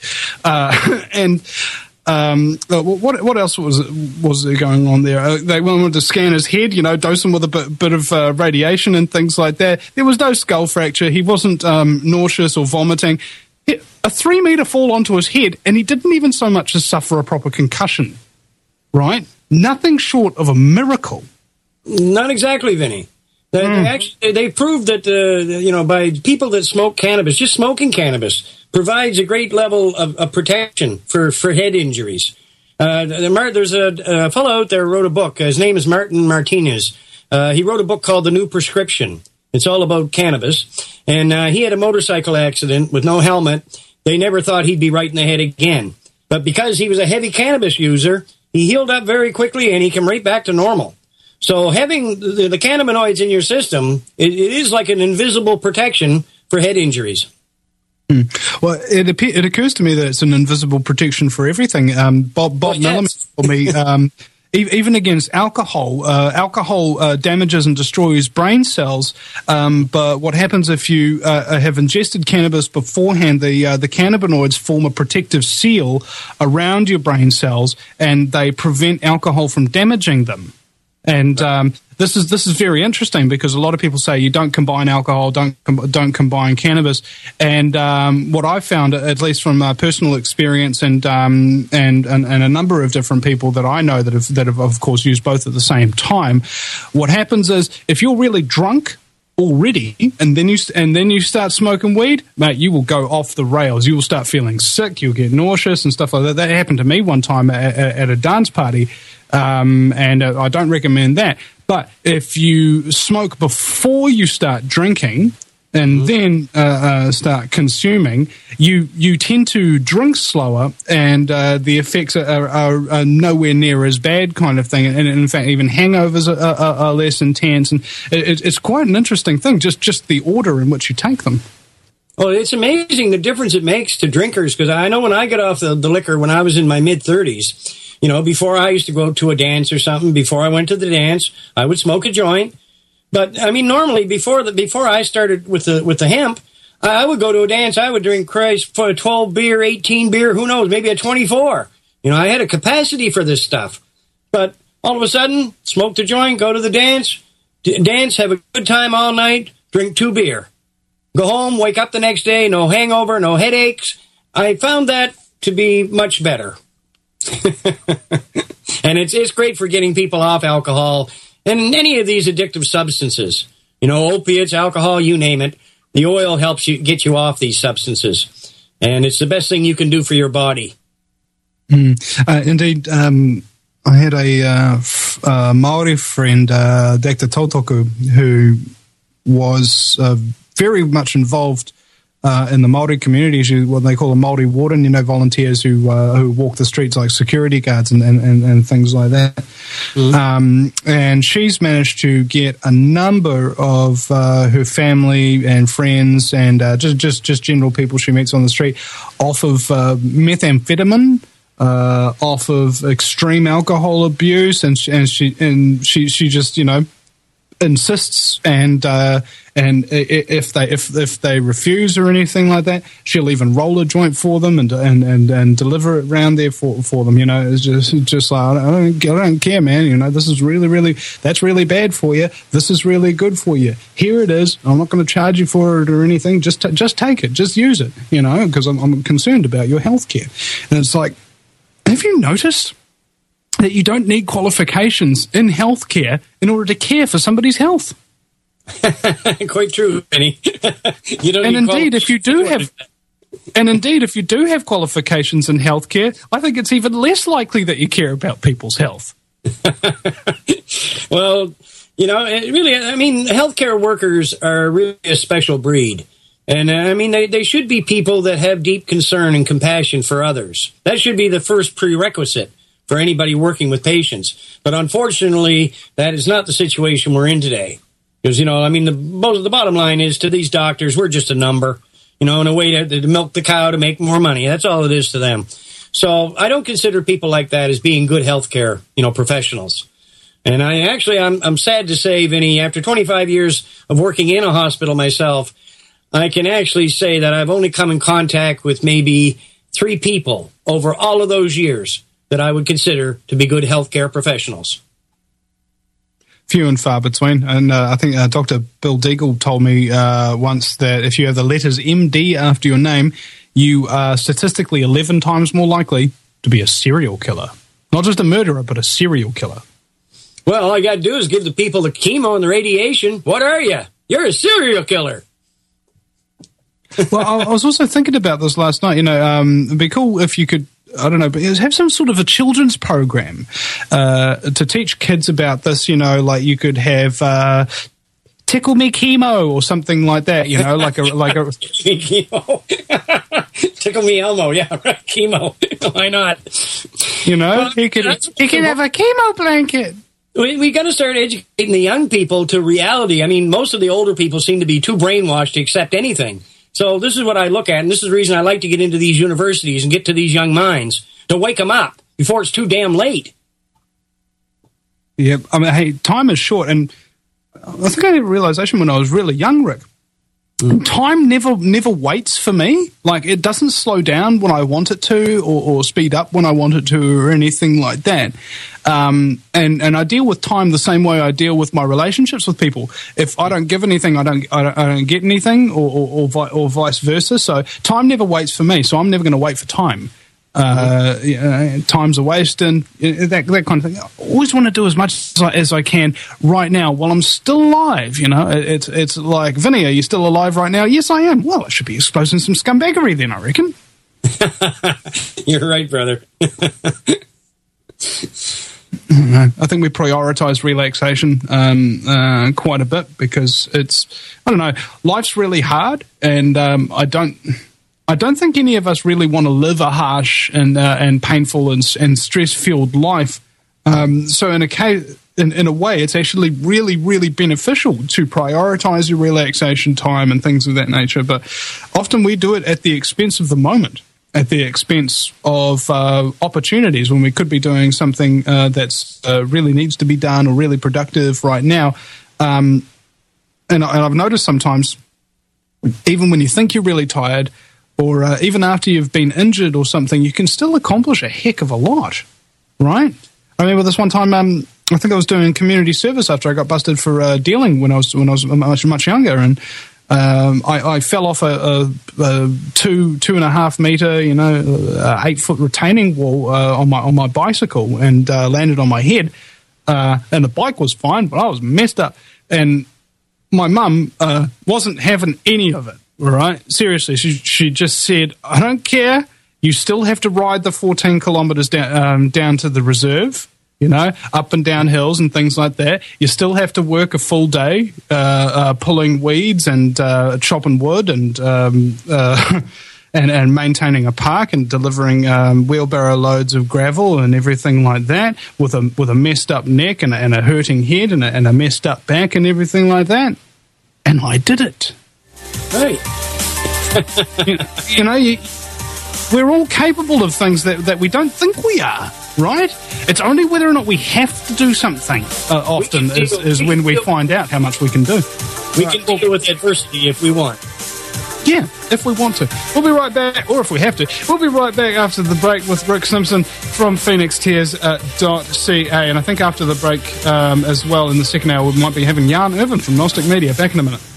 What else was there going on there? They wanted to scan his head, you know, dose him with a bit of radiation and things like that. There was no skull fracture. He wasn't nauseous or vomiting. A 3-meter fall onto his head, and he didn't even so much as suffer a proper concussion. Right? Nothing short of a miracle. Not exactly, Vinny. They proved that, you know, by people that smoke cannabis, just smoking cannabis provides a great level of protection for head injuries. There's a fellow out there who wrote a book. His name is Martin Martinez. He wrote a book called The New Prescription. It's all about cannabis. And he had a motorcycle accident with no helmet. They never thought he'd be right in the head again. But because he was a heavy cannabis user, he healed up very quickly and he came right back to normal. So having the cannabinoids in your system, it is like an invisible protection for head injuries. Well, it occurs to me that it's an invisible protection for everything. Bob Milliman told me, even against alcohol, alcohol damages and destroys brain cells. But what happens if you have ingested cannabis beforehand? The cannabinoids form a protective seal around your brain cells, and they prevent alcohol from damaging them. And this is very interesting because a lot of people say you don't combine alcohol, don't combine cannabis. And what I found, at least from personal experience, and a number of different people that I know that have of course used both at the same time, what happens is if you're really drunk already, and then you start smoking weed, mate, you will go off the rails. You will start feeling sick. You'll get nauseous and stuff like that. That happened to me one time at a dance party. And I don't recommend that. But if you smoke before you start drinking and then start consuming, you tend to drink slower, and the effects are nowhere near as bad, kind of thing. And in fact, even hangovers are less intense. And it's quite an interesting thing, just the order in which you take them. Well, it's amazing the difference it makes to drinkers, because I know when I got off the liquor when I was in my mid-30s, you know, before I used to go to a dance or something, before I went to the dance, I would smoke a joint. But, I mean, normally before I started with the hemp, I would go to a dance, I would drink, for a 12 beer, 18 beer, who knows, maybe a 24. You know, I had a capacity for this stuff. But all of a sudden, smoke the joint, go to the dance, have a good time all night, drink 2 beer. Go home, wake up the next day, no hangover, no headaches. I found that to be much better. And it's great for getting people off alcohol and any of these addictive substances. You know, opiates, alcohol, you name it. The oil helps you get you off these substances. And it's the best thing you can do for your body. Indeed. I had a Maori friend, Dr. Totoku, who was very much involved in the Māori community, what they call a Māori warden, you know, volunteers who walk the streets like security guards and things like that. And she's managed to get a number of her family and friends and just general people she meets on the street off of methamphetamine, off of extreme alcohol abuse, and she just, you know, insists, and if they refuse or anything like that, she'll even roll a joint for them and deliver it round there for them. You know, it's just like, I don't care, man. You know, this is that's really bad for you. This is really good for you. Here it is. I'm not going to charge you for it or anything. Just take it. Just use it. You know, because I'm concerned about your health care. And it's like, have you noticed that you don't need qualifications in healthcare in order to care for somebody's health? Quite true, Benny. You don't. And indeed, if you do have qualifications in healthcare, I think it's even less likely that you care about people's health. Well, You know, it really, I mean, healthcare workers are really a special breed. And I mean, they should be people that have deep concern and compassion for others. That should be the first prerequisite for anybody working with patients. But unfortunately, that is not the situation we're in today. Because, you know, I mean, the bottom line is to these doctors, we're just a number, you know, in a way to milk the cow to make more money. That's all it is to them. So I don't consider people like that as being good healthcare, you know, professionals. And I'm sad to say, Vinny, after 25 years of working in a hospital myself, I can actually say that I've only come in contact with maybe 3 people over all of those years that I would consider to be good healthcare professionals. Few and far between. And I think Dr. Bill Deagle told me once that if you have the letters MD after your name, you are statistically 11 times more likely to be a serial killer. Not just a murderer, but a serial killer. Well, all you got to do is give the people the chemo and the radiation. What are you? You're a serial killer. Well, I was also thinking about this last night. You know, it'd be cool if you could, I don't know, but have some sort of a children's program to teach kids about this. You know, like you could have Tickle Me Chemo or something like that. You know, like a chemo. Tickle Me Elmo, yeah, right. Chemo. Why not? You know, he could have a chemo blanket. We got to start educating the young people to reality. I mean, most of the older people seem to be too brainwashed to accept anything. So this is what I look at, and this is the reason I like to get into these universities and get to these young minds, to wake them up before it's too damn late. Yeah, I mean, hey, time is short, and I think I had a realization when I was really young, Rick. Time never waits for me. Like, it doesn't slow down when I want it to, or speed up when I want it to, or anything like that. And I deal with time the same way I deal with my relationships with people. If I don't give anything, I don't get anything, or vice versa. So time never waits for me. So I'm never going to wait for time. Time's a waste, and that kind of thing. I always want to do as much as I can right now while I'm still alive. You know, it's like, Vinny, are you still alive right now? Yes, I am. Well, I should be exposing some scumbaggery then, I reckon. You're right, brother. I think we prioritize relaxation quite a bit because I don't know, life's really hard, and I don't think any of us really want to live a harsh and painful and stress-filled life. So in a way, it's actually really, really beneficial to prioritize your relaxation time and things of that nature. But often we do it at the expense of the moment, at the expense of opportunities when we could be doing something that's really needs to be done or really productive right now. And I've noticed sometimes, even when you think you're really tired, or even after you've been injured or something, you can still accomplish a heck of a lot, right? I remember this one time, I think I was doing community service after I got busted for dealing when I was much younger, and I fell off a 2.5 meter, 8-foot retaining wall on my bicycle and landed on my head, and the bike was fine, but I was messed up, and my mum wasn't having any of it. Right? Seriously, she just said, I don't care. You still have to ride the 14 kilometers down to the reserve, up and down hills and things like that. You still have to work a full day pulling weeds and chopping wood and maintaining a park and delivering wheelbarrow loads of gravel and everything like that with a messed up neck and a hurting head and a messed up back and everything like that. And I did it. Right. We're all capable of things that we don't think we are, right? It's only whether or not we have to do something often is when we find out how much we can do. We can deal with adversity if we want. Yeah, if we want to. We'll be right back, or if we have to. We'll be right back after the break with Rick Simpson from PhoenixTears.ca. And I think after the break as well, in the second hour, we might be having Jan Irvin from Gnostic Media. Back in a minute.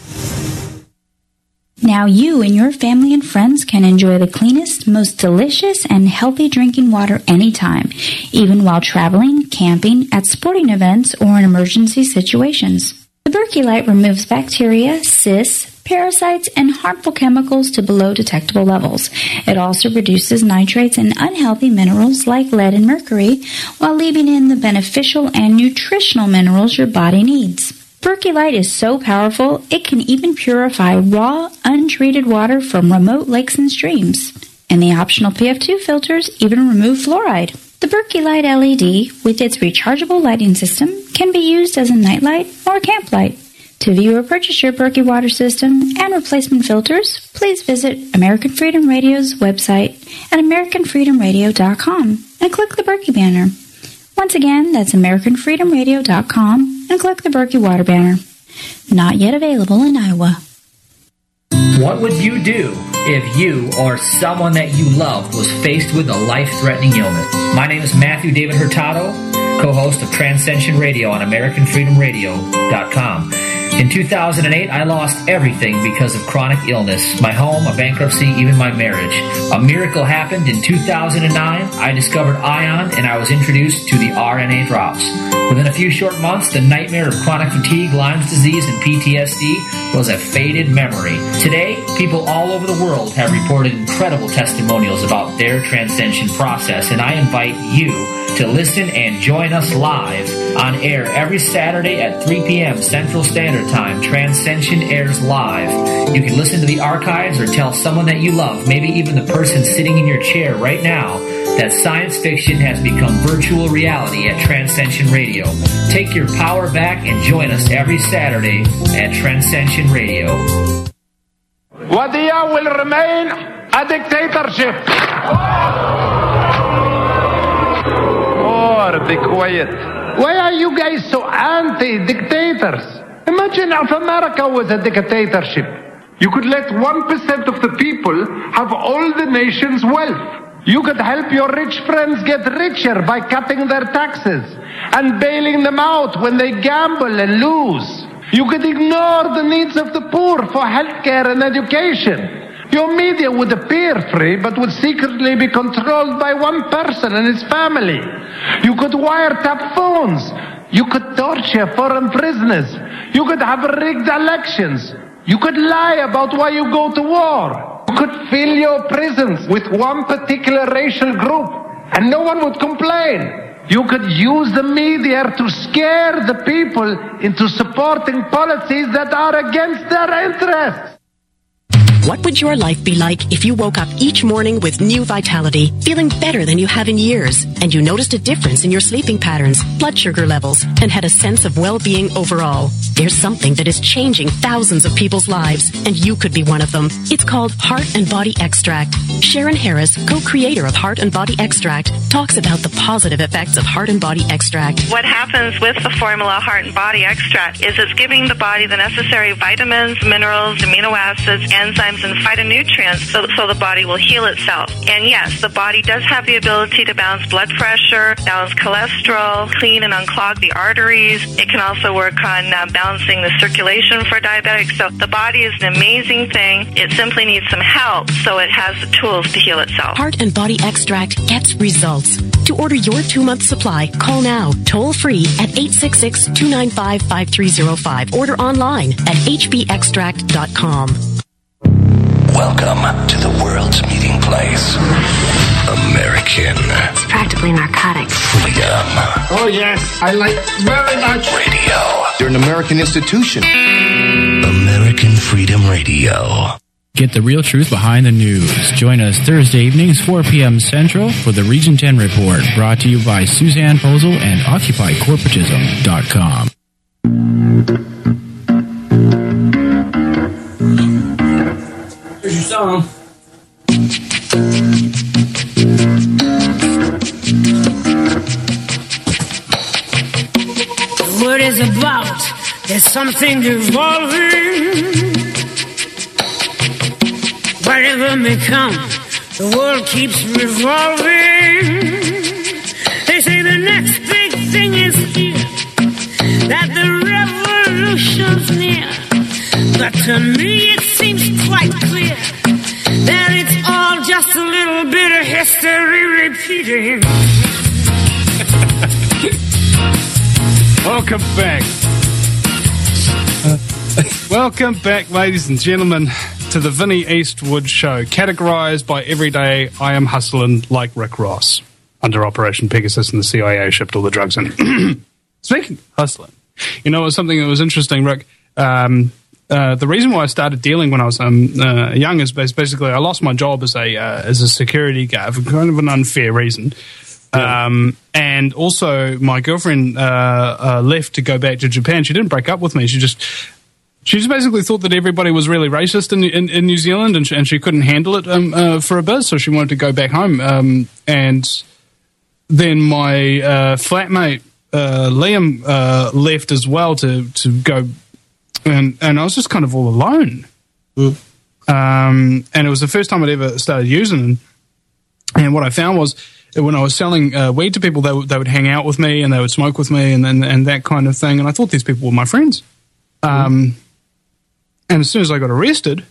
Now you and your family and friends can enjoy the cleanest, most delicious, and healthy drinking water anytime, even while traveling, camping, at sporting events, or in emergency situations. The Berkey Light removes bacteria, cysts, parasites, and harmful chemicals to below detectable levels. It also reduces nitrates and unhealthy minerals like lead and mercury, while leaving in the beneficial and nutritional minerals your body needs. Percolite is so powerful, it can even purify raw, untreated water from remote lakes and streams. And the optional PF2 filters even remove fluoride. The Percolite LED, with its rechargeable lighting system, can be used as a nightlight or camp light. To view or purchase your Berkey water system and replacement filters, please visit American Freedom Radio's website at AmericanFreedomRadio.com and click the Berkey banner. Once again, that's AmericanFreedomRadio.com and click the Berkey water banner. Not yet available in Iowa. What would you do if you or someone that you loved was faced with a life-threatening illness? My name is Matthew David Hurtado, co-host of Transcension Radio on AmericanFreedomRadio.com. In 2008, I lost everything because of chronic illness. My home, a bankruptcy, even my marriage. A miracle happened in 2009. I discovered ION and I was introduced to the RNA drops. Within a few short months, the nightmare of chronic fatigue, Lyme's disease, and PTSD was a faded memory. Today, people all over the world have reported incredible testimonials about their transcension process, and I invite you to listen and join us live on air every Saturday at 3 p.m. Central Standard Time. Transcension airs live. You can listen to the archives or tell someone that you love, maybe even the person sitting in your chair right now, that science fiction has become virtual reality at Transcension Radio. Take your power back and join us every Saturday at Transcension Radio. Wadiya will remain a dictatorship. Be quiet. Why are you guys so anti-dictators? Imagine if America was a dictatorship. You could let 1% of the people have all the nation's wealth. You could help your rich friends get richer by cutting their taxes and bailing them out when they gamble and lose. You could ignore the needs of the poor for healthcare and education. Your media would appear free, but would secretly be controlled by one person and his family. You could wiretap phones. You could torture foreign prisoners. You could have rigged elections. You could lie about why you go to war. You could fill your prisons with one particular racial group, and no one would complain. You could use the media to scare the people into supporting policies that are against their interests. What would your life be like if you woke up each morning with new vitality, feeling better than you have in years, and you noticed a difference in your sleeping patterns, blood sugar levels, and had a sense of well-being overall? There's something that is changing thousands of people's lives, and you could be one of them. It's called Heart and Body Extract. Sharon Harris, co-creator of Heart and Body Extract, talks about the positive effects of Heart and Body Extract. What happens with the formula Heart and Body Extract is it's giving the body the necessary vitamins, minerals, amino acids, enzymes, and phytonutrients so the body will heal itself. And yes, the body does have the ability to balance blood pressure, balance cholesterol, clean and unclog the arteries. It can also work on balancing the circulation for diabetics. So the body is an amazing thing. It simply needs some help so it has the tools to heal itself. Heart and Body Extract gets results. To order your 2-month supply, call now, toll free at 866-295-5305. Order online at hbextract.com. Welcome to the world's meeting place. American. It's practically narcotic. Freedom. Oh, yes. I like very much. Radio. You're an American institution. American Freedom Radio. Get the real truth behind the news. Join us Thursday evenings, 4 p.m. Central for the Region 10 Report, brought to you by Suzanne Posel and OccupyCorporatism.com. Here's your song. The word is about, there's something evolving. Whatever may come, the world keeps revolving. They say the next big thing is here, that the revolution's near. But to me it seems quite clear that it's all just a little bit of history repeating. Welcome back. Welcome back, ladies and gentlemen, to the Vinnie Eastwood Show. Categorized by every day, I am hustling like Rick Ross. Under Operation Pegasus and the CIA shipped all the drugs in. Speaking of hustling, you know, it was something that was interesting, Rick. The reason why I started dealing when I was young is basically I lost my job as a security guard for kind of an unfair reason. Yeah. And also my girlfriend left to go back to Japan. She didn't break up with me. She just basically thought that everybody was really racist in New Zealand, and she couldn't handle it for a bit, so she wanted to go back home. And then my flatmate Liam left as well to go, and I was just kind of all alone. And it was the first time I'd ever started using them. And what I found was when I was selling weed to people, they would hang out with me and they would smoke with me and that kind of thing. And I thought these people were my friends. And as soon as I got arrested,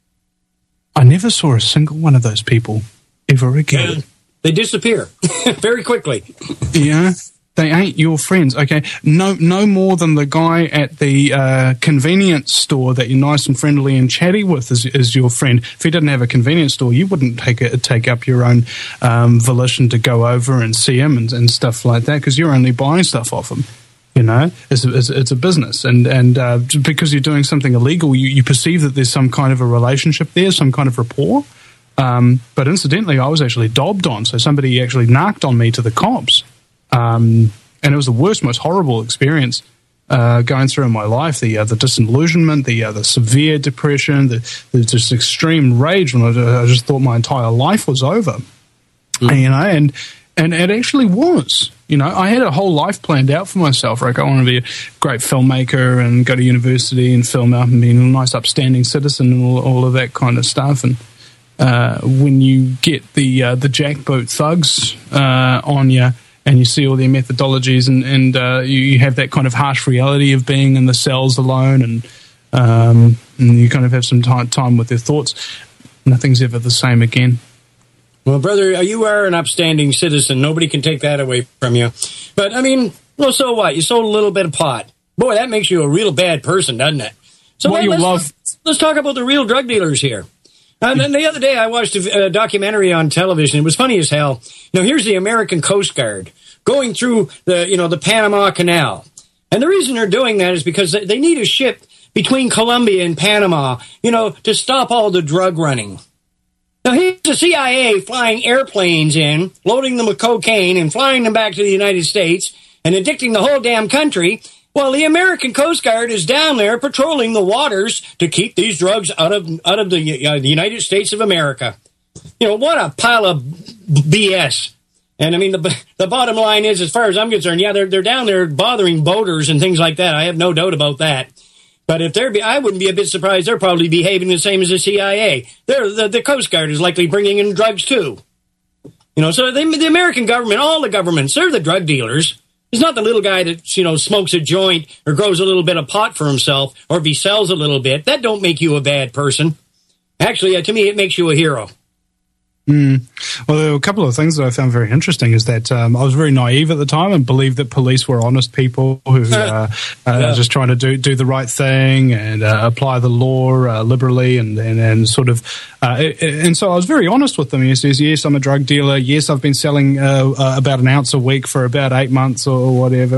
I never saw a single one of those people ever again. They disappear very quickly. Yeah, they ain't your friends. Okay, no more than the guy at the convenience store that you're nice and friendly and chatty with is your friend. If he didn't have a convenience store, you wouldn't take up your own volition to go over and see him and stuff like that, because you're only buying stuff off him. You know, it's a business, and because you're doing something illegal, you perceive that there's some kind of a relationship there, some kind of rapport. But incidentally, I was actually dobbed on, so somebody actually narked on me to the cops, and it was the worst, most horrible experience going through in my life. The disillusionment, the severe depression, the just extreme rage when I just thought my entire life was over. You know, and it actually was. You know, I had a whole life planned out for myself. Like, I want to be a great filmmaker and go to university and film out and be a nice, upstanding citizen and all of that kind of stuff. And when you get the jackboot thugs on you and you see all their methodologies and you have that kind of harsh reality of being in the cells alone and you kind of have some time with your thoughts, nothing's ever the same again. Well, brother, you are an upstanding citizen. Nobody can take that away from you. But, I mean, well, so what? You sold a little bit of pot. Boy, that makes you a real bad person, doesn't it? So let's talk about the real drug dealers here. And then the other day I watched a documentary on television. It was funny as hell. Now, here's the American Coast Guard going through the Panama Canal. And the reason they're doing that is because they need a ship between Colombia and Panama, to stop all the drug running. Now, here's the CIA flying airplanes in, loading them with cocaine and flying them back to the United States and addicting the whole damn country, while the American Coast Guard is down there patrolling the waters to keep these drugs out of the United States of America. What a pile of BS. And, I mean, the bottom line is, as far as I'm concerned, yeah, they're down there bothering boaters and things like that. I have no doubt about that. But if I wouldn't be a bit surprised. They're probably behaving the same as the CIA. The Coast Guard is likely bringing in drugs too. So the American government, all the governments, they're the drug dealers. It's not the little guy that smokes a joint or grows a little bit of pot for himself or if he sells a little bit. That don't make you a bad person. Actually, to me, it makes you a hero. Well, there were a couple of things that I found very interesting is that I was very naive at the time and believed that police were honest people who just trying to do the right thing and apply the law liberally and sort of and so I was very honest with them. He says, yes, I'm a drug dealer. Yes, I've been selling about an ounce a week for about 8 months or whatever.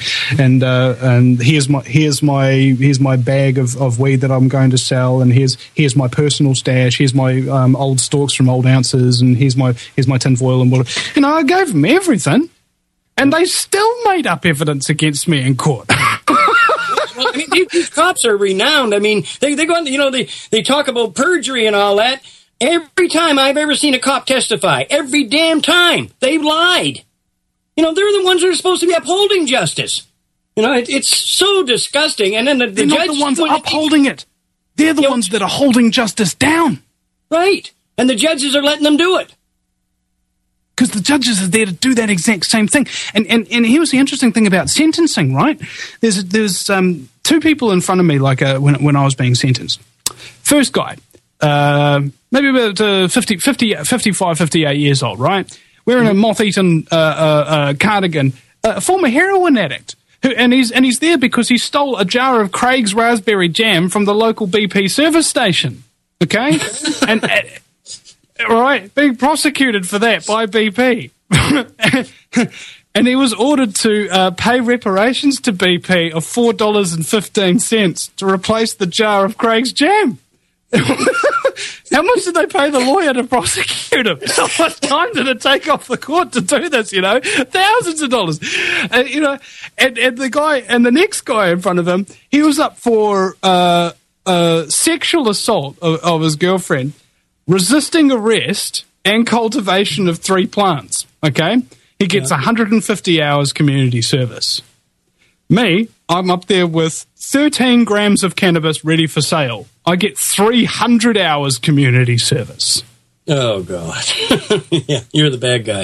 And here's my bag of weed that I'm going to sell. And here's my personal stash. Here's my old stalks from old ounces. And here's my tinfoil and water. I gave them everything, and they still made up evidence against me in court. Well, I mean, these cops are renowned. I mean, they go on, they talk about perjury and all that. Every time I've ever seen a cop testify, every damn time, they've lied. They're the ones that are supposed to be upholding justice. It's so disgusting. And then the they're judge, not the ones upholding it. They're the ones that are holding justice down. Right. And the judges are letting them do it. Because the judges are there to do that exact same thing. And here's the interesting thing about sentencing, right? There's two people in front of me, like when I was being sentenced. First guy, maybe about 55, 58 years old, right? Wearing a moth-eaten cardigan, a former heroin addict and he's there because he stole a jar of Craig's raspberry jam from the local BP service station. Okay, and right, being prosecuted for that by BP, and he was ordered to pay reparations to BP of $4.15 to replace the jar of Craig's jam. How much did they pay the lawyer to prosecute him? How much time did it take off the court to do this? Thousands of dollars. And the guy and the next guy in front of him, he was up for sexual assault of his girlfriend, resisting arrest, and cultivation of 3 plants. Okay, he gets 150 hours community service. Me, I'm up there with 13 grams of cannabis ready for sale. I get 300 hours community service. Oh, God. Yeah, you're the bad guy.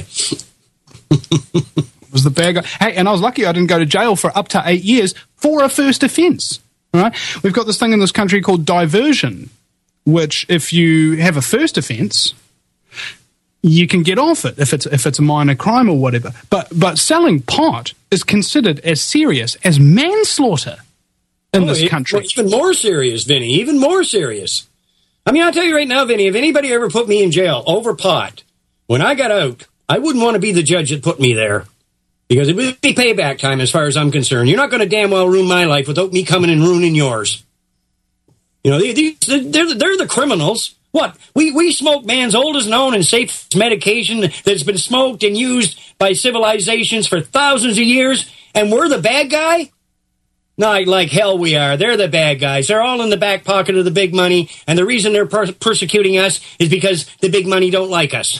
Was the bad guy. Hey, and I was lucky I didn't go to jail for up to 8 years for a first offence. All right? We've got this thing in this country called diversion, which if you have a first offence, you can get off it if it's a minor crime or whatever. But selling pot is considered as serious as manslaughter in this country. Well, even more serious, Vinny. Even more serious. I mean, I'll tell you right now, Vinny, if anybody ever put me in jail over pot, when I got out, I wouldn't want to be the judge that put me there. Because it would be payback time as far as I'm concerned. You're not going to damn well ruin my life without me coming and ruining yours. They're the criminals. What? We smoke man's oldest known and safe medication that's been smoked and used by civilizations for thousands of years, and we're the bad guy? No, like hell we are. They're the bad guys. They're all in the back pocket of the big money, and the reason they're persecuting us is because the big money don't like us.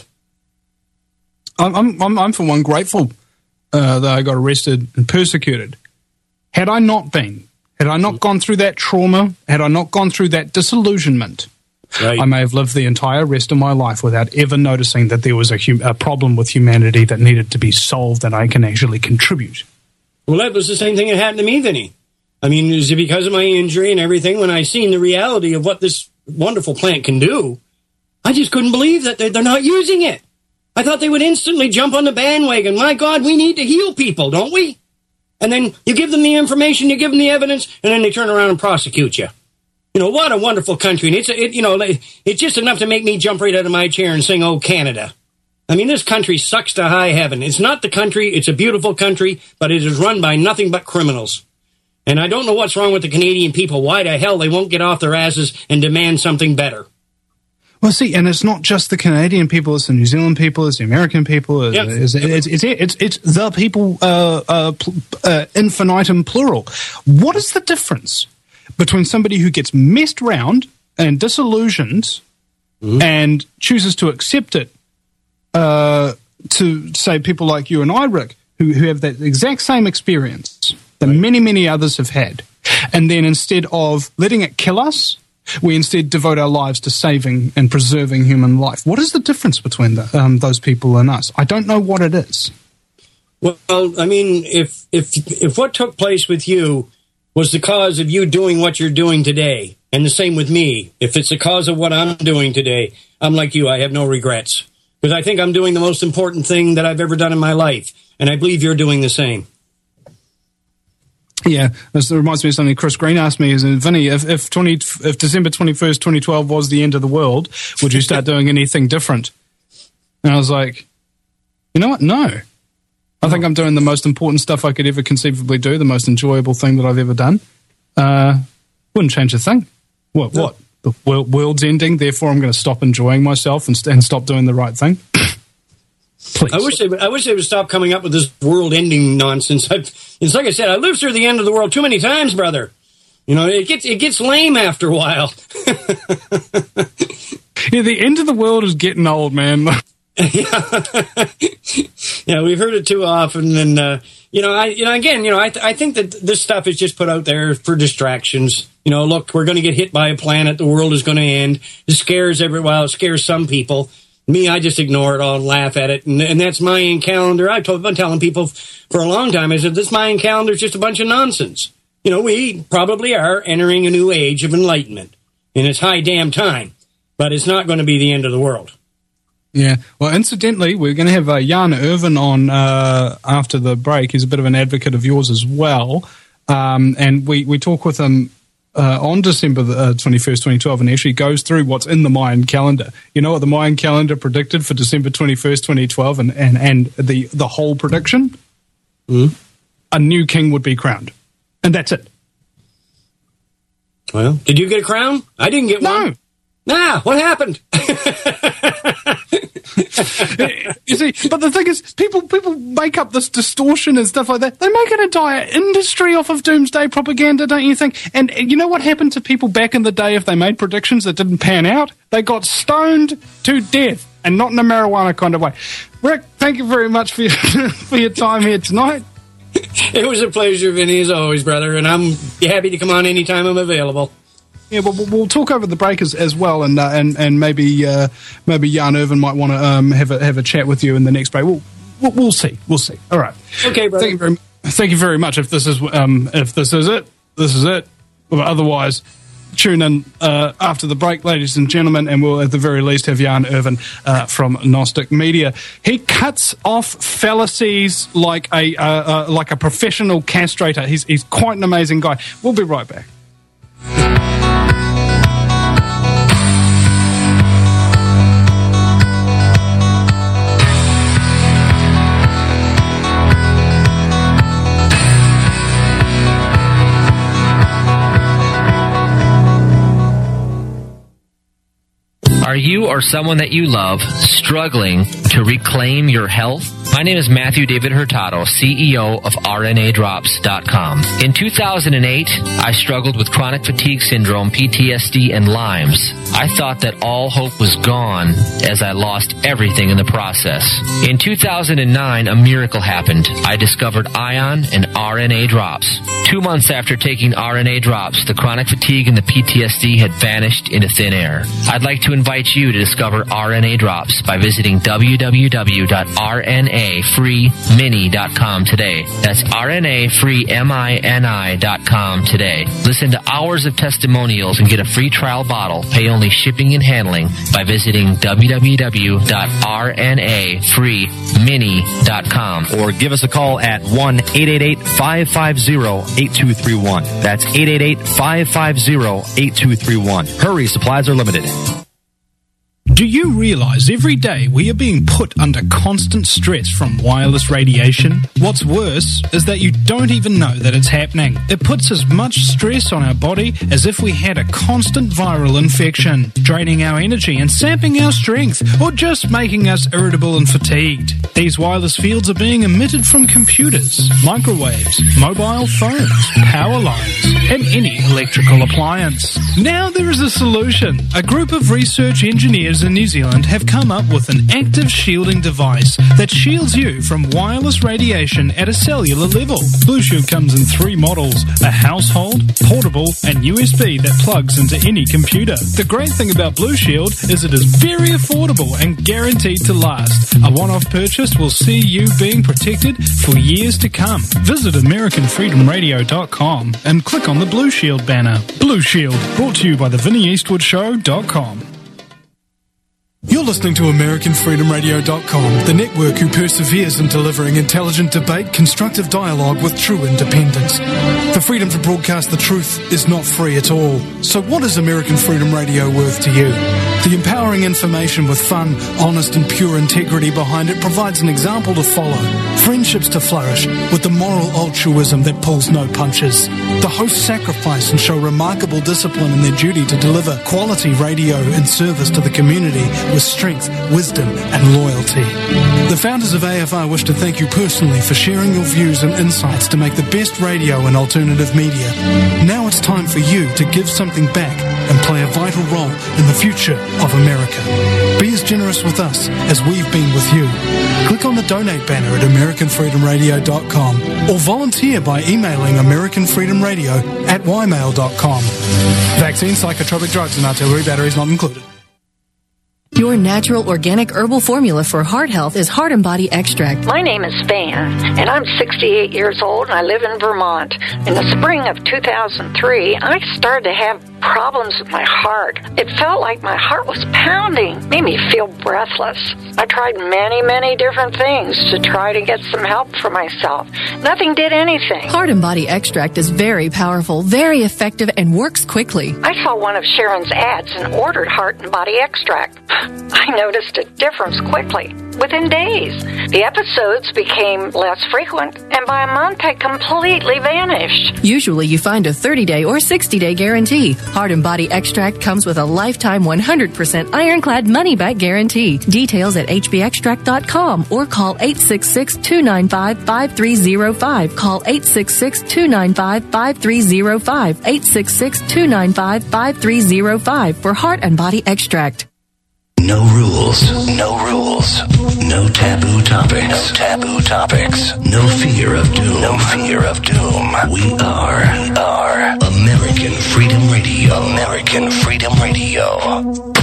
I'm for one grateful that I got arrested and persecuted. Had I not gone through that trauma, had I not gone through that disillusionment, right, I may have lived the entire rest of my life without ever noticing that there was a problem with humanity that needed to be solved and I can actually contribute. Well, that was the same thing that happened to me, Vinny. I mean, is it because of my injury and everything? When I seen the reality of what this wonderful plant can do, I just couldn't believe that they're not using it. I thought they would instantly jump on the bandwagon. My God, we need to heal people, don't we? And then you give them the information, you give them the evidence, and then they turn around and prosecute you. What a wonderful country. And it's just enough to make me jump right out of my chair and sing, "Oh, Canada." I mean, this country sucks to high heaven. It's not the country. It's a beautiful country, but it is run by nothing but criminals. And I don't know what's wrong with the Canadian people. Why the hell they won't get off their asses and demand something better? Well, see, and it's not just the Canadian people, it's the New Zealand people, it's the American people, it's the people, infinitum plural. What is the difference between somebody who gets messed around and disillusioned and chooses to accept it, to, say, people like you and I, Rick, who have that exact same experience that many, many others have had, and then instead of letting it kill us, we instead devote our lives to saving and preserving human life. What is the difference between those people and us? I don't know what it is. Well, I mean, if what took place with you was the cause of you doing what you're doing today, and the same with me, if it's the cause of what I'm doing today, I'm like you, I have no regrets. Because I think I'm doing the most important thing that I've ever done in my life, and I believe you're doing the same. Yeah, this reminds me of something Chris Green asked me, Vinny, if December 21st, 2012 was the end of the world, would you start doing anything different? And I was like, you know what? No. I think I'm doing the most important stuff I could ever conceivably do, the most enjoyable thing that I've ever done. Wouldn't change a thing. What? No. What? The world's ending, therefore I'm going to stop enjoying myself and stop doing the right thing? Please. I wish they would stop coming up with this world-ending nonsense. It's like I said, I lived through the end of the world too many times, brother. It gets lame after a while. Yeah, the end of the world is getting old, man. Yeah, we've heard it too often, and I think that this stuff is just put out there for distractions. Look, we're going to get hit by a planet. The world is going to end. It scares it scares some people. Me, I just ignore it all and laugh at it, and that's Mayan calendar. I've been telling people for a long time, I said, this Mayan calendar is just a bunch of nonsense. We probably are entering a new age of enlightenment, and it's high damn time, but it's not going to be the end of the world. Yeah. Well, incidentally, we're going to have Jan Irvin on after the break. He's a bit of an advocate of yours as well. And we talk with him on December 21st, 2012, and actually goes through what's in the Mayan calendar. You know what the Mayan calendar predicted for December 21st, 2012, and the whole prediction? A new king would be crowned. And that's it. Well, did you get a crown? I didn't get one. Nah, what happened? You see, but the thing is, people make up this distortion and stuff like that. They make an entire industry off of doomsday propaganda, don't you think? And you know what happened to people back in the day if they made predictions that didn't pan out? They got stoned to death, and not in a marijuana kind of way. Rick, thank you very much for your time here tonight. It was a pleasure, Vinny, as always, brother, and I'm happy to come on anytime I'm available. Yeah, well, we'll talk over the break as well, and maybe Jan Irvin might want to have a chat with you in the next break. We'll see. All right. Okay, brother. Thank you very much. If this is it, this is it. Well, otherwise, tune in after the break, ladies and gentlemen, and we'll at the very least have Jan Irvin from Gnostic Media. He cuts off fallacies like a professional castrator. He's quite an amazing guy. We'll be right back. Are you or someone that you love struggling to reclaim your health? My name is Matthew David Hurtado, CEO of RNAdrops.com. In 2008, I struggled with chronic fatigue syndrome, PTSD, and Lyme's. I thought that all hope was gone as I lost everything in the process. In 2009, a miracle happened. I discovered Ion and RNA drops. 2 months after taking RNA drops, the chronic fatigue and the PTSD had vanished into thin air. I'd like to invite you to discover RNA drops by visiting www.rnafreemini.com today. That's rnafreemini.com today. Listen to hours of testimonials and get a free trial bottle. Pay only shipping and handling by visiting www.rnafreemini.com. Or give us a call at 1-888-550-8231. That's 888-550-8231. Hurry, supplies are limited. Do you realize every day we are being put under constant stress from wireless radiation? What's worse is that you don't even know that it's happening. It puts as much stress on our body as if we had a constant viral infection, draining our energy and sapping our strength, or just making us irritable and fatigued. These wireless fields are being emitted from computers, microwaves, mobile phones, power lines, and any electrical appliance. Now there is a solution. A group of research engineers in New Zealand have come up with an active shielding device that shields you from wireless radiation at a cellular level. Blue Shield comes in 3 models: a household, portable, and USB that plugs into any computer. The great thing about Blue Shield is it is very affordable and guaranteed to last. A one-off purchase will see you being protected for years to come. Visit AmericanFreedomRadio.com and click on the Blue Shield banner. Blue Shield, brought to you by TheVinnyEastwoodShow.com. You're listening to AmericanFreedomRadio.com, the network who perseveres in delivering intelligent debate, constructive dialogue with true independence. The freedom to broadcast the truth is not free at all. So what is American Freedom Radio worth to you? The empowering information with fun, honest and pure integrity behind it provides an example to follow, friendships to flourish, with the moral altruism that pulls no punches. The hosts sacrifice and show remarkable discipline in their duty to deliver quality radio in service to the community with strength, wisdom and loyalty. The founders of AFR wish to thank you personally for sharing your views and insights to make the best radio and alternative media. Now it's time for you to give something back and play a vital role in the future of America. Be as generous with us as we've been with you. Click on the donate banner at AmericanFreedomRadio.com or volunteer by emailing AmericanFreedomRadio@ymail.com. Vaccine, psychotropic drugs and artillery batteries not included. Your natural organic herbal formula for heart health is Heart and Body Extract. My name is Van, and I'm 68 years old, and I live in Vermont. In the spring of 2003, I started to have problems with my heart. It felt like my heart was pounding, made me feel breathless. I tried many, many different things to try to get some help for myself. Nothing did anything. Heart and Body Extract is very powerful, very effective, and works quickly. I saw one of Sharon's ads and ordered Heart and Body Extract. I noticed a difference quickly. Within days, the episodes became less frequent, and by a month, I completely vanished. Usually, you find a 30-day or 60-day guarantee. Heart and Body Extract comes with a lifetime 100% ironclad money-back guarantee. Details at hbextract.com or call 866-295-5305. Call 866-295-5305. 866-295-5305 for Heart and Body Extract. No rules, no rules, no taboo topics, no taboo topics, no fear of doom, no fear of doom. We are American Freedom Radio, American Freedom Radio.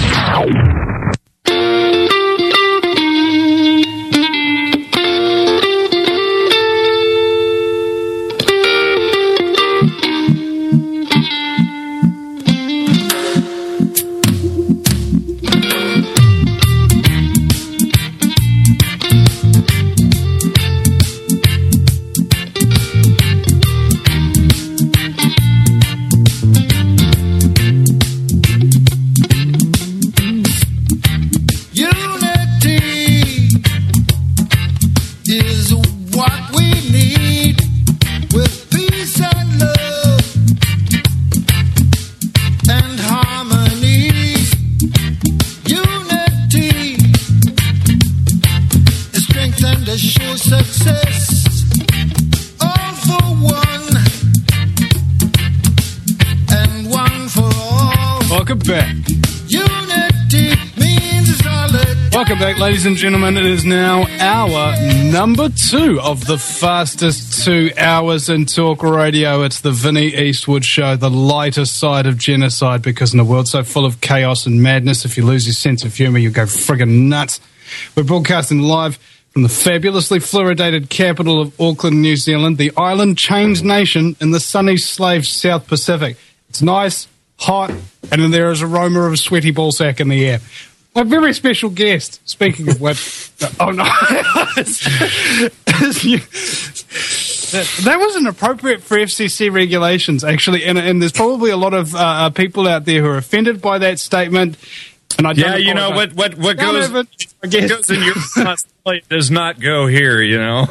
Welcome back, ladies and gentlemen. It is now hour number 2 of the fastest 2 hours in talk radio. It's the Vinnie Eastwood Show, the lighter side of genocide, because in a world so full of chaos and madness, if you lose your sense of humour, you go friggin' nuts. We're broadcasting live from the fabulously fluoridated capital of Auckland, New Zealand, the island chained nation in the sunny slave South Pacific. It's nice, hot, and then there is an aroma of a sweaty ballsack in the air. A very special guest, speaking of which... Oh, no. That was inappropriate for FCC regulations, actually, and there's probably a lot of people out there who are offended by that statement. And I yeah, you know, what goes in your plate does not go here, you know.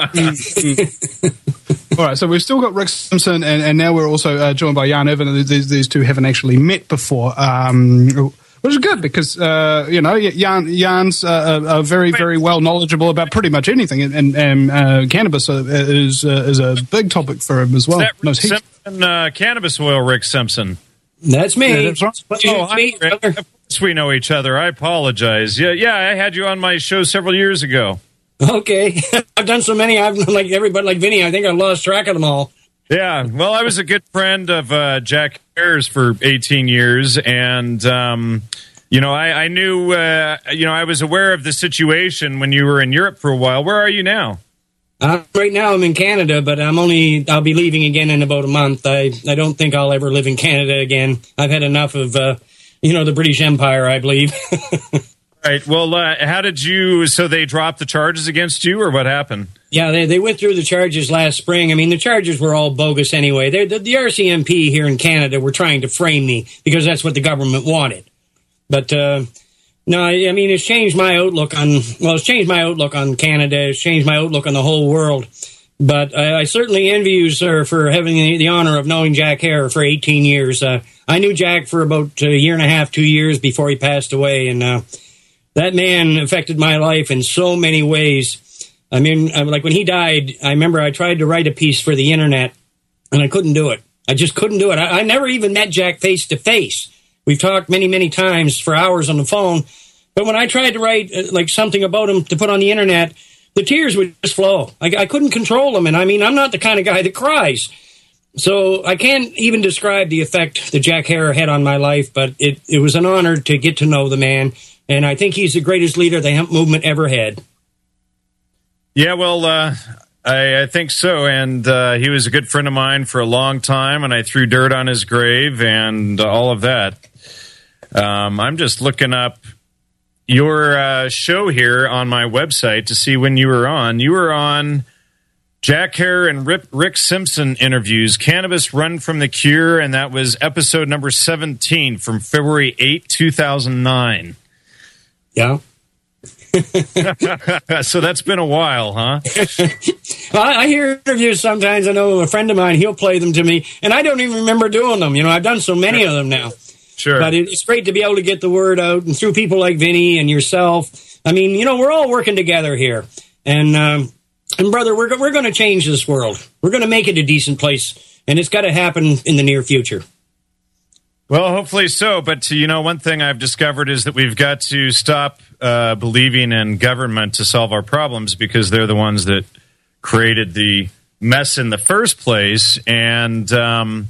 All right, so we've still got Rick Simpson, and now we're also joined by Jan Irvin. These two haven't actually met before, which is good because, you know, Jan's very, very well knowledgeable about pretty much anything, and cannabis is a big topic for him as well. Is that Rick Simpson, cannabis oil Rick Simpson? That's me. Yeah, that's right. Oh, hi, Rick. Of course we know each other. I apologize. Yeah, I had you on my show several years ago. Okay. I've done so many, I've like everybody like Vinny, I think I've lost track of them all. Yeah, well, I was a good friend of Jack Harris for 18 years, and, you know, I knew, you know, I was aware of the situation when you were in Europe for a while. Where are you now? Right now I'm in Canada, but I'll be leaving again in about a month. I don't think I'll ever live in Canada again. I've had enough of, you know, the British Empire, I believe. Right. Well, how did you, so they dropped the charges against you, or what happened? Yeah, they went through the charges last spring. I mean, the charges were all bogus anyway. The RCMP here in Canada were trying to frame me because that's what the government wanted. But, no, I mean, it's changed my outlook on, well, it's changed my outlook on Canada. It's changed my outlook on the whole world. But I certainly envy you, sir, for having the honor of knowing Jack Hare for 18 years. I knew Jack for about a year and a half, 2 years before he passed away. And that man affected my life in so many ways. I mean, like when he died, I remember I tried to write a piece for the internet, and I couldn't do it. I just couldn't do it. I never even met Jack face to face. We've talked many, many times for hours on the phone. But when I tried to write like something about him to put on the internet, the tears would just flow. I couldn't control them. And I mean, I'm not the kind of guy that cries. So I can't even describe the effect that Jack Hare had on my life, but it was an honor to get to know the man. And I think he's the greatest leader the hemp movement ever had. Yeah, well, I think so, and he was a good friend of mine for a long time, and I threw dirt on his grave and all of that. I'm just looking up your show here on my website to see when you were on. You were on Jack Hare and Rick Simpson interviews, Cannabis Run from the Cure, and that was episode number 17 from February 8, 2009. Yeah. So that's been a while, huh? Well, I hear interviews sometimes. I know a friend of mine, he'll play them to me, and I don't even remember doing them. I've done so many of them now. Sure. But it's great to be able to get the word out, and through people like Vinny and yourself. We're all working together here. And brother, we're going to change this world. We're going to make it a decent place, and it's got to happen in the near future. Well, hopefully so. But, one thing I've discovered is that we've got to stop believing in government to solve our problems, because they're the ones that created the mess in the first place. And, the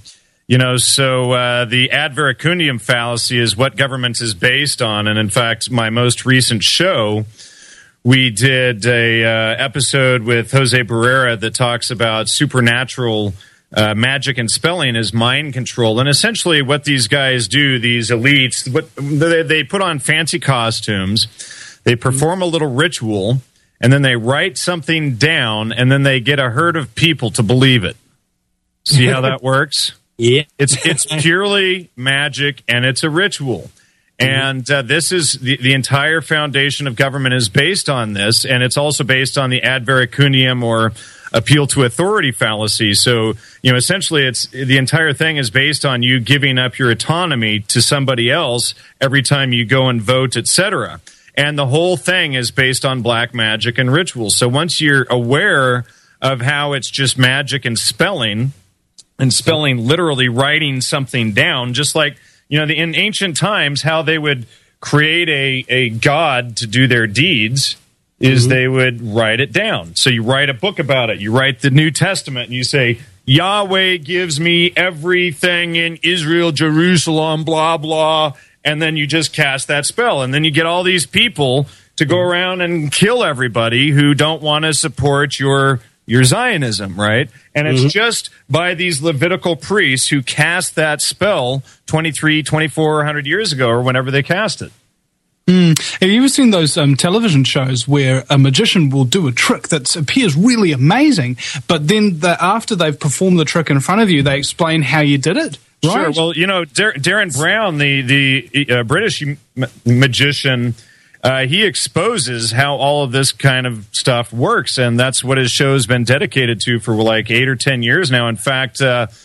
ad verecundium fallacy is what government is based on. And, in fact, my most recent show, we did a episode with Jose Barrera that talks about supernatural magic and spelling as mind control. And essentially what these guys do, these elites, they put on fancy costumes, they perform a little ritual, and then they write something down, and then they get a herd of people to believe it. See how that works? Yeah. It's purely magic, and it's a ritual. And this is the entire foundation of government is based on this, and it's also based on the ad verecundium or appeal to authority fallacy. So, essentially the entire thing is based on you giving up your autonomy to somebody else every time you go and vote, etc. And the whole thing is based on black magic and rituals. So once you're aware of how it's just magic and spelling literally writing something down, just like, in ancient times, how they would create a god to do their deeds is they would write it down. So you write a book about it. You write the New Testament, and you say, Yahweh gives me everything in Israel, Jerusalem, blah, blah, and then you just cast that spell. And then you get all these people to go around and kill everybody who don't want to support your Zionism, right? And it's just by these Levitical priests who cast that spell 2,400 years ago, or whenever they cast it. Have you ever seen those television shows where a magician will do a trick that appears really amazing, but then after they've performed the trick in front of you, they explain how you did it? Right? Sure. Well, Darren Brown, the British magician, he exposes how all of this kind of stuff works, and that's what his show's been dedicated to for like 8 or 10 years now. In fact,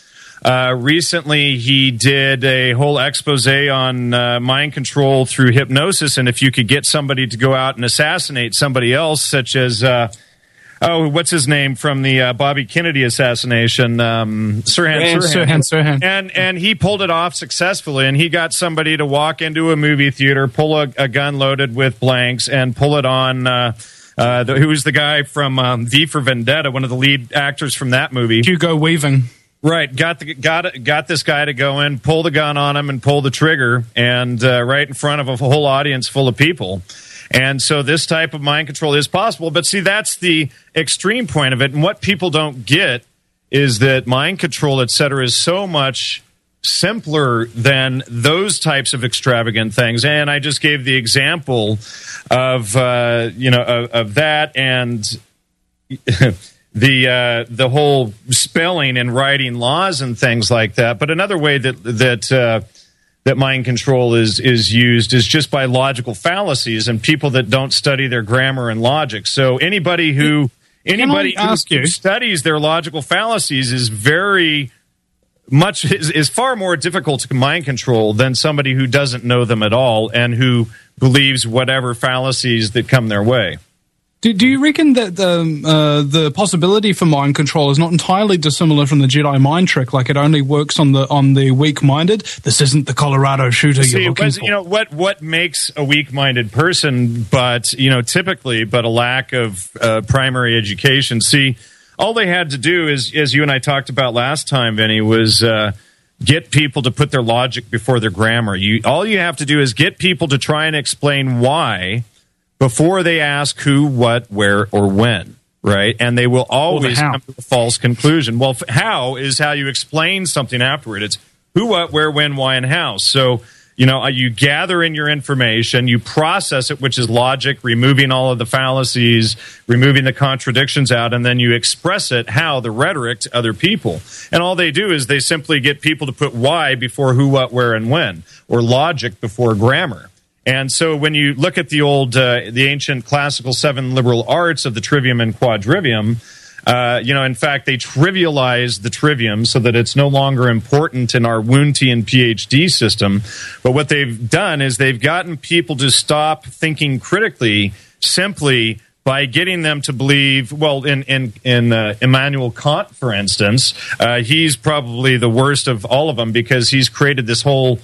recently he did a whole expose on mind control through hypnosis, and if you could get somebody to go out and assassinate somebody else, such as what's his name from the Bobby Kennedy assassination, Sirhan. And he pulled it off successfully, and he got somebody to walk into a movie theater, pull a gun loaded with blanks, and pull it on who was the guy from V for Vendetta, one of the lead actors from that movie, Hugo Weaving. Right, got this guy to go in, pull the gun on him, and pull the trigger, and right in front of a whole audience full of people. And so this type of mind control is possible. But see, that's the extreme point of it. And what people don't get is that mind control, et cetera, is so much simpler than those types of extravagant things. And I just gave the example of of that and the whole spelling and writing laws and things like that. But another way that mind control is used is just by logical fallacies and people that don't study their grammar and logic. So anybody who studies their logical fallacies is far more difficult to mind control than somebody who doesn't know them at all and who believes whatever fallacies that come their way. Do you reckon that the possibility for mind control is not entirely dissimilar from the Jedi mind trick? Like it only works on the weak-minded. This isn't the Colorado shooter you're looking for. What makes a weak-minded person, but typically, but a lack of primary education. See, all they had to do is, as you and I talked about last time, Vinny, was get people to put their logic before their grammar. All you have to do is get people to try and explain why before they ask who, what, where, or when. right? And they will always how. come to a false conclusion. Well, how is how you explain something afterward. It's who, what, where, when, why, and how. So, you gather in your information, you process it, which is logic, removing all of the fallacies, removing the contradictions out, and then you express it, how, the rhetoric, to other people. And all they do is they simply get people to put why before who, what, where, and when, or logic before grammar. And so when you look at the ancient classical 7 liberal arts of the trivium and quadrivium, in fact, they trivialize the trivium so that it's no longer important in our Wundtian PhD system. But what they've done is they've gotten people to stop thinking critically simply by getting them to believe, well, in Immanuel Kant, for instance, he's probably the worst of all of them because he's created this whole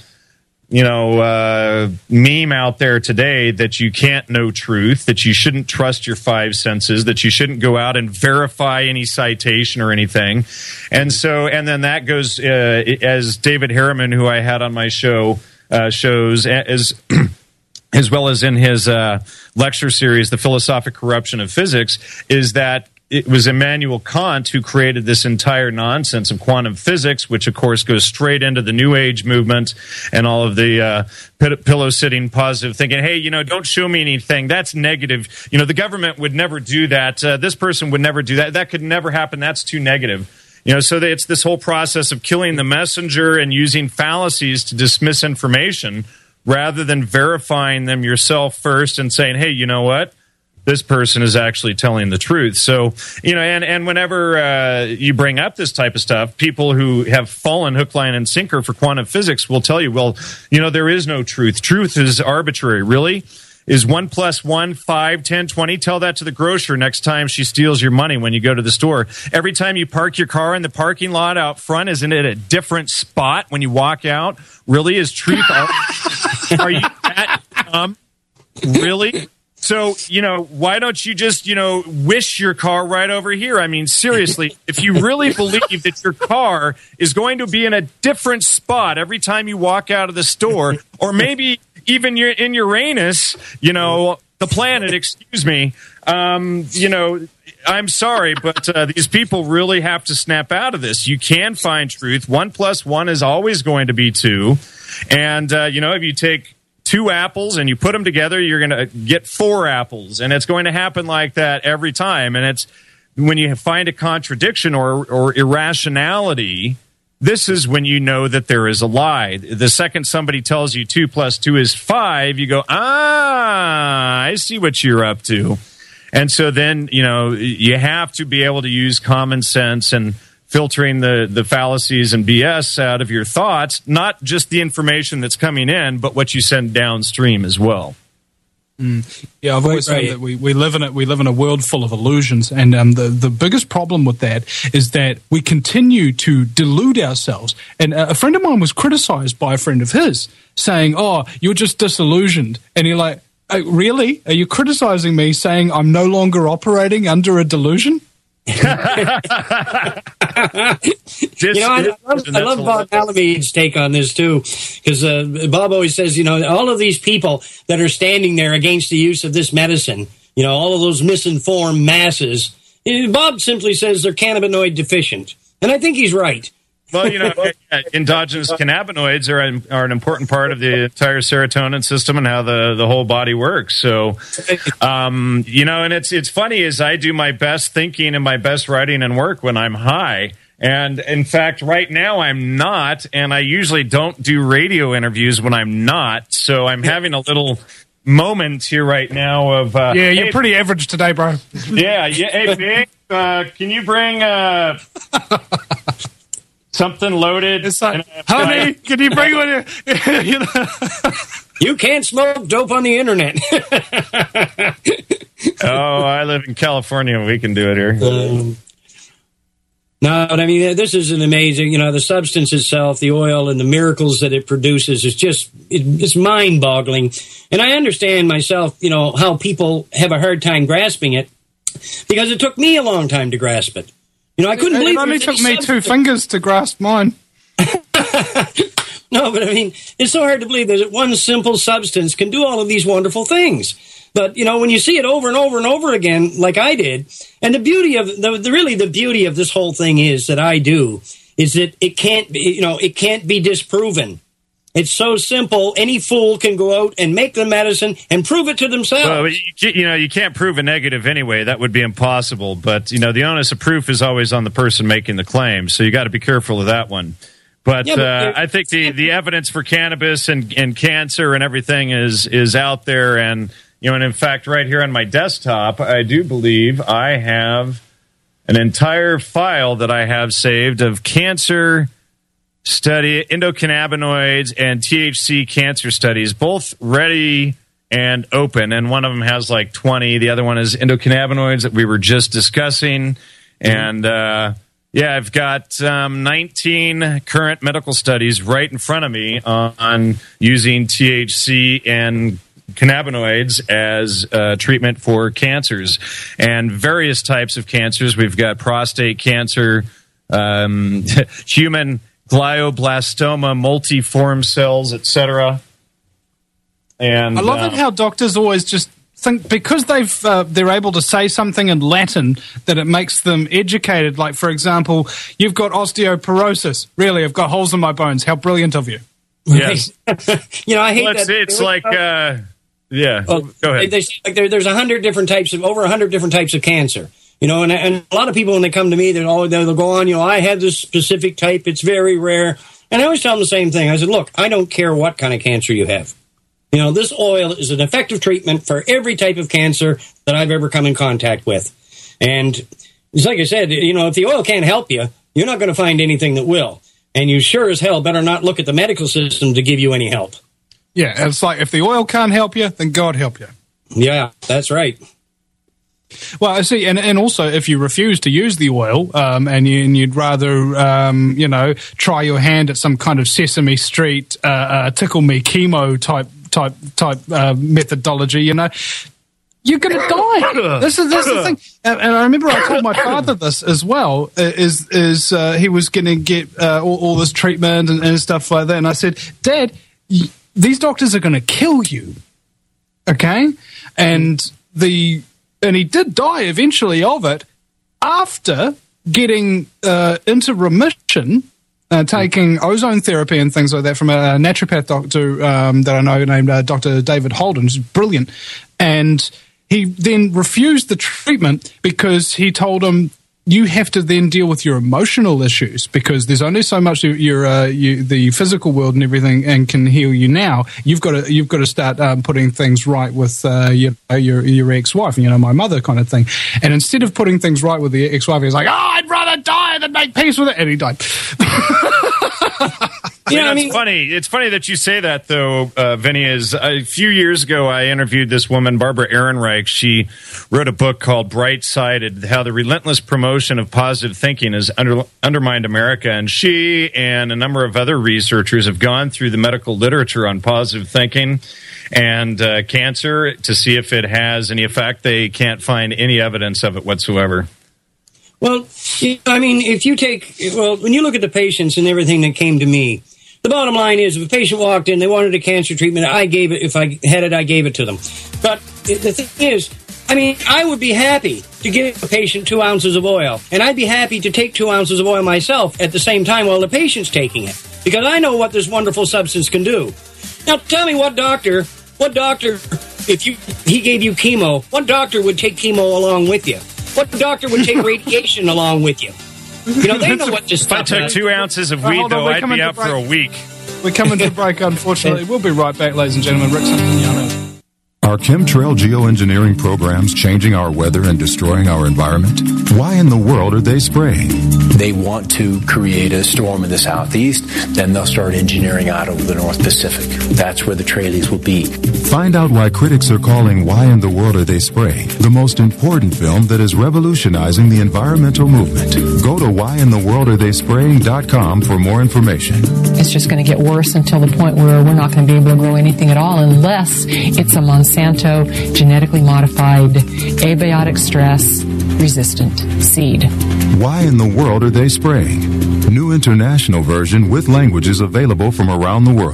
meme out there today that you can't know truth, that you shouldn't trust your 5 senses, that you shouldn't go out and verify any citation or anything. And then that goes, as David Harriman, who I had on my show, shows, as well as in his lecture series, The Philosophic Corruption of Physics, is that it was Immanuel Kant who created this entire nonsense of quantum physics, which, of course, goes straight into the New Age movement and all of the pillow-sitting positive thinking, hey, don't show me anything. That's negative. The government would never do that. This person would never do that. That could never happen. That's too negative. So it's this whole process of killing the messenger and using fallacies to dismiss information rather than verifying them yourself first and saying, hey, you know what? This person is actually telling the truth. So, and whenever you bring up this type of stuff, people who have fallen hook, line, and sinker for quantum physics will tell you, well, there is no truth. Truth is arbitrary. Really? Is 1 + 1 5, 10, 20? Tell that to the grocer next time she steals your money when you go to the store. Every time you park your car in the parking lot out front, isn't it a different spot when you walk out? Really? Is truth? Are you that dumb? Really? So, why don't you just, wish your car right over here? I mean, seriously, if you really believe that your car is going to be in a different spot every time you walk out of the store, or maybe even you're in Uranus, the planet, excuse me, I'm sorry, but these people really have to snap out of this. You can find truth. 1 + 1 is always going to be 2. And, if you take 2 apples and you put them together, you're going to get 4 apples, and it's going to happen like that every time. And it's when you find a contradiction or irrationality, this is when you know that there is a lie. The second somebody tells you 2 + 2 is 5, you go, I see what you're up to. And so then, you have to be able to use common sense and filtering the fallacies and BS out of your thoughts, not just the information that's coming in, but what you send downstream as well. Yeah, I've always said that we live in a world full of illusions, and the biggest problem with that is that we continue to delude ourselves. And a friend of mine was criticized by a friend of his, saying, "Oh, you're just disillusioned," and you're like, "Really? Are you criticizing me, saying I'm no longer operating under a delusion?" I love Bob Alamede's take on this too, because Bob always says, all of these people that are standing there against the use of this medicine, all of those misinformed masses, Bob simply says they're cannabinoid deficient, and I think he's right. Well, endogenous cannabinoids are an important part of the entire serotonin system and how the whole body works. So, and it's funny is I do my best thinking and my best writing and work when I'm high. And in fact, right now I'm not, and I usually don't do radio interviews when I'm not. So I'm having a little moment here right now of you're pretty average today, bro. Yeah. Hey, Big, can you bring something loaded? It's like, honey, can you bring one? You can't smoke dope on the internet. Oh, I live in California. We can do it here. No, but I mean, this is an amazing, the substance itself, the oil and the miracles that it produces is just, it's mind-boggling. And I understand myself, how people have a hard time grasping it, because it took me a long time to grasp it. I couldn't believe it only took me 2 fingers to grasp mine. No, but I mean, it's so hard to believe that one simple substance can do all of these wonderful things. But, when you see it over and over and over again, like I did, and the beauty of the beauty of this whole thing is that it can't be disproven. It's so simple. Any fool can go out and make the medicine and prove it to themselves. Well, you can't prove a negative anyway. That would be impossible. But, the onus of proof is always on the person making the claim. So you got to be careful of that one. But, I think the evidence for cannabis and cancer and everything is out there. And, and in fact, right here on my desktop, I do believe I have an entire file that I have saved of cancer study, endocannabinoids, and THC cancer studies, both ready and open. And one of them has like 20. The other one is endocannabinoids that we were just discussing. And, I've got 19 current medical studies right in front of me on using THC and cannabinoids as treatment for cancers and various types of cancers. We've got prostate cancer, human glioblastoma, multiform cells, etc. And I love it how doctors always just think because they're able to say something in Latin that it makes them educated. Like, for example, you've got osteoporosis. Really, I've got holes in my bones. How brilliant of you! Yes, I hate that. It's like, go ahead. They say, like there's 100 different types of over 100 different types of cancer. And a lot of people, when they come to me, they'll go on, I have this specific type. It's very rare. And I always tell them the same thing. I said, look, I don't care what kind of cancer you have. This oil is an effective treatment for every type of cancer that I've ever come in contact with. And it's like I said, if the oil can't help you, you're not going to find anything that will. And you sure as hell better not look at the medical system to give you any help. Yeah, it's like if the oil can't help you, then God help you. Yeah, that's right. Well, I see, and also if you refuse to use the oil, and you'd rather, try your hand at some kind of Sesame Street, tickle me chemo type methodology, you're going to die. This is the thing. And I remember I told my father this as well. He was going to get all this treatment and stuff like that, and I said, Dad, these doctors are going to kill you, okay? And he did die eventually of it after getting into remission, taking ozone therapy and things like that from a naturopath doctor that I know named Dr. David Holden, who's brilliant. And he then refused the treatment because he told him, you have to then deal with your emotional issues because there's only so much the physical world and everything and can heal you now. You've got to start putting things right with your ex-wife, my mother kind of thing. And instead of putting things right with the ex-wife, he was like, I'd rather die than make peace with it, and he died. It's funny. It's funny that you say that, though, Vinny. A few years ago, I interviewed this woman, Barbara Ehrenreich. She wrote a book called Bright-Sided, How the Relentless Promotion of Positive Thinking has Undermined America. And she and a number of other researchers have gone through the medical literature on positive thinking and cancer to see if it has any effect. They can't find any evidence of it whatsoever. Well, when you look at the patients and everything that came to me, the bottom line is, if a patient walked in, they wanted a cancer treatment, I gave it. If I had it, I gave it to them. But the thing is, I would be happy to give a patient 2 ounces of oil, and I'd be happy to take 2 ounces of oil myself at the same time while the patient's taking it, because I know what this wonderful substance can do. Now, tell me what doctor, if he gave you chemo, what doctor would take chemo along with you? What doctor would take radiation along with you? They know what this stuff is. If I took 2 ounces of weed, though, I'd be out for a week. We're coming to break, unfortunately. We'll be right back, ladies and gentlemen. Rick Santignano. Are chemtrail geoengineering programs changing our weather and destroying our environment? Why in the world are they spraying? They want to create a storm in the southeast, then they'll start engineering out over the North Pacific. That's where the trailies will be. Find out why critics are calling Why in the World Are They Spraying the most important film that is revolutionizing the environmental movement. Go to whyintheworldaretheyspraying.com for more information. It's just going to get worse until the point where we're not going to be able to grow anything at all unless it's a Monsanto genetically modified, abiotic stress resistant seed. Why in the World Are They Spraying? New international version with languages available from around the world.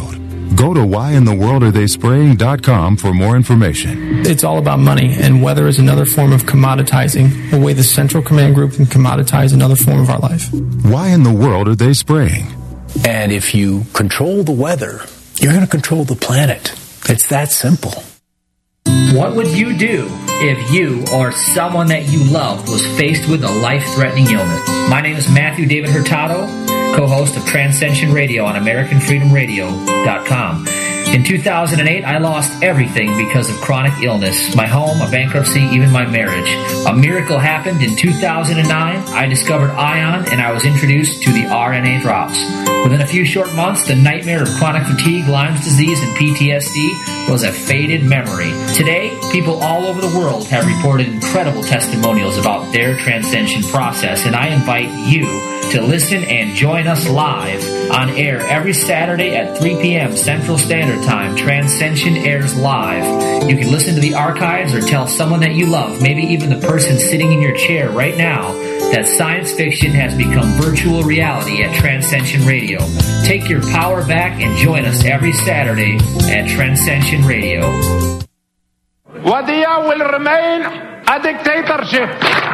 Go to whyintheworldaretheyspraying.com for more information. It's all about money, and weather is another form of commoditizing, the way the Central Command Group can commoditize another form of our life. Why in the world are they spraying? And if you control the weather, you're going to control the planet. It's that simple. What would you do if you or someone that you loved was faced with a life-threatening illness? My name is Matthew David Hurtado, co-host of Transcension Radio on AmericanFreedomRadio.com. In 2008, I lost everything because of chronic illness. My home, a bankruptcy, even my marriage. A miracle happened in 2009. I discovered ION, and I was introduced to the RNA drops. Within a few short months, the nightmare of chronic fatigue, Lyme's disease, and PTSD was a faded memory. Today, people all over the world have reported incredible testimonials about their transcension process, and I invite you to listen and join us live on air every Saturday at 3 p.m. Central Standard Time. Transcension airs live. You can listen to the archives or tell someone that you love, maybe even the person sitting in your chair right now, that science fiction has become virtual reality at Transcension Radio. Take your power back and join us every Saturday at Transcension Radio. Wadiya will remain a dictatorship.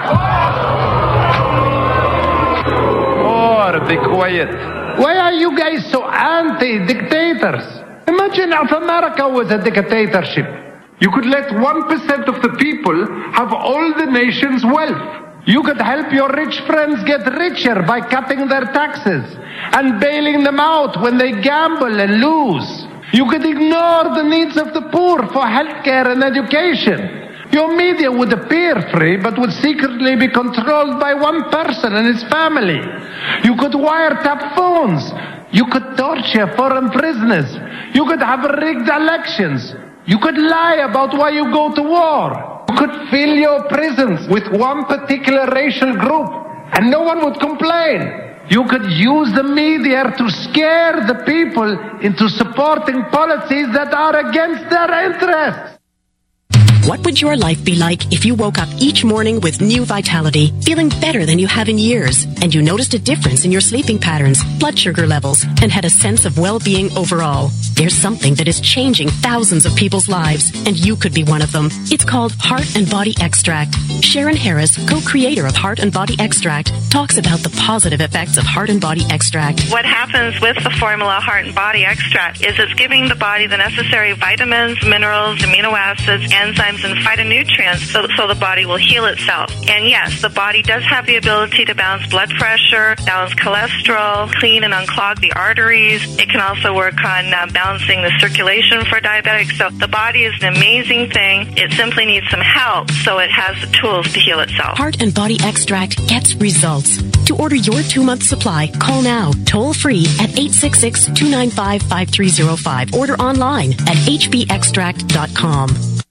Be quiet. Why are you guys so anti-dictators? Imagine if America was a dictatorship. You could let 1% of the people have all the nation's wealth. You could help your rich friends get richer by cutting their taxes and bailing them out when they gamble and lose. You could ignore the needs of the poor for healthcare and education. Your media would appear free, but would secretly be controlled by one person and his family. You could wiretap phones. You could torture foreign prisoners. You could have rigged elections. You could lie about why you go to war. You could fill your prisons with one particular racial group, and no one would complain. You could use the media to scare the people into supporting policies that are against their interests. What would your life be like if you woke up each morning with new vitality, feeling better than you have in years, and you noticed a difference in your sleeping patterns, blood sugar levels, and had a sense of well-being overall? There's something that is changing thousands of people's lives, and you could be one of them. It's called Heart and Body Extract. Sharon Harris, co-creator of Heart and Body Extract, talks about the positive effects of Heart and Body Extract. What happens with the formula Heart and Body Extract is it's giving the body the necessary vitamins, minerals, amino acids, enzymes, and phytonutrients so the body will heal itself. And yes, the body does have the ability to balance blood pressure, balance cholesterol, clean and unclog the arteries. It can also work on balancing the circulation for diabetics. So the body is an amazing thing. It simply needs some help, so it has the tools to heal itself. Heart and Body Extract gets results. To order your 2-month supply, call now, toll free at 866-295-5305. Order online at hbextract.com.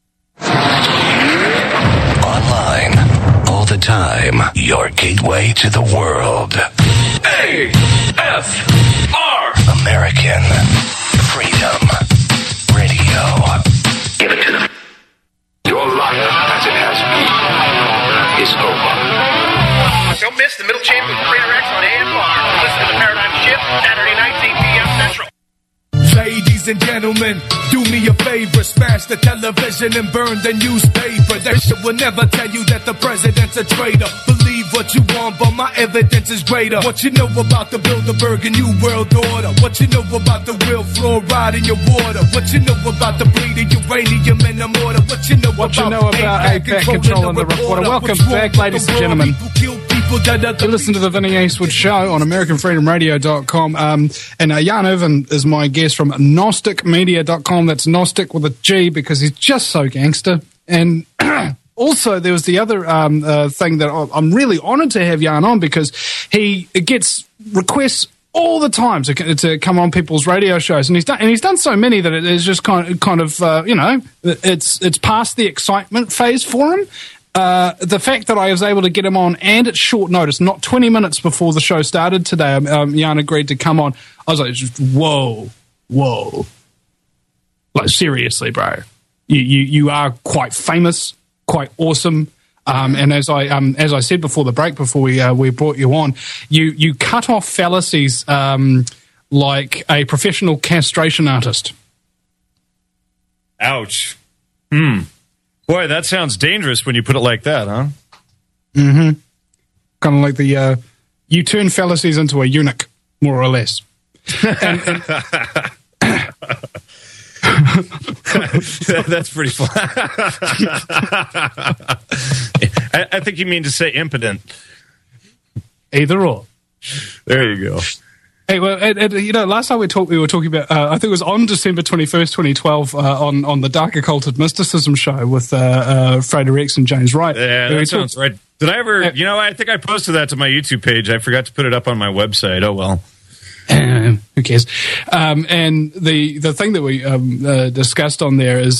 Online, all the time, your gateway to the world. AFR! American Freedom Radio. Give it to them. Your life, as it has been, is over. Don't miss the Middle Chamber of Greater X on AFR. Listen to the Paradigm Shift, Saturday nights, 8 p.m. Central. Ladies and gentlemen, do me a favor, smash the television and burn the newspaper. That shit will never tell you that the president's a traitor. Believe what you want, but my evidence is greater. What you know about the Bilderberg and New World Order? What you know about the real fluoride in your water? What you know about the bleeding uranium in the mortar? What you know about APAC controlling the reporter? Welcome back, ladies and gentlemen. You listen to the Vinny Eastwood Show on AmericanFreedomRadio.com. And Jan Irvin is my guest from GnosticMedia.com. That's Gnostic with a G because he's just so gangster. And also, there was the other thing that I'm really honored to have Jan on because he gets requests all the time to come on people's radio shows, and he's done so many that it is just kind of it's past the excitement phase for him. The fact that I was able to get him on, and at short notice, not 20 minutes before the show started today, Jan agreed to come on. I was like, whoa. Like, seriously, bro. You are quite famous, quite awesome. And as I said before the break, before we brought you on, you cut off fallacies like a professional castration artist. Ouch. Boy, that sounds dangerous when you put it like that, huh? Mm-hmm. Kind of like the you turn fallacies into a eunuch, more or less. That's pretty fun. I think you mean to say impotent. Either or. There you go. Hey, well, last time we were talking about, I think it was on December 21st, 2012, on the Dark Occulted Mysticism show with Frater X and James Wright. Yeah, that sounds right. Did I ever, I think I posted that to my YouTube page. I forgot to put it up on my website. Oh, well. Who cares? And the thing that we discussed on there is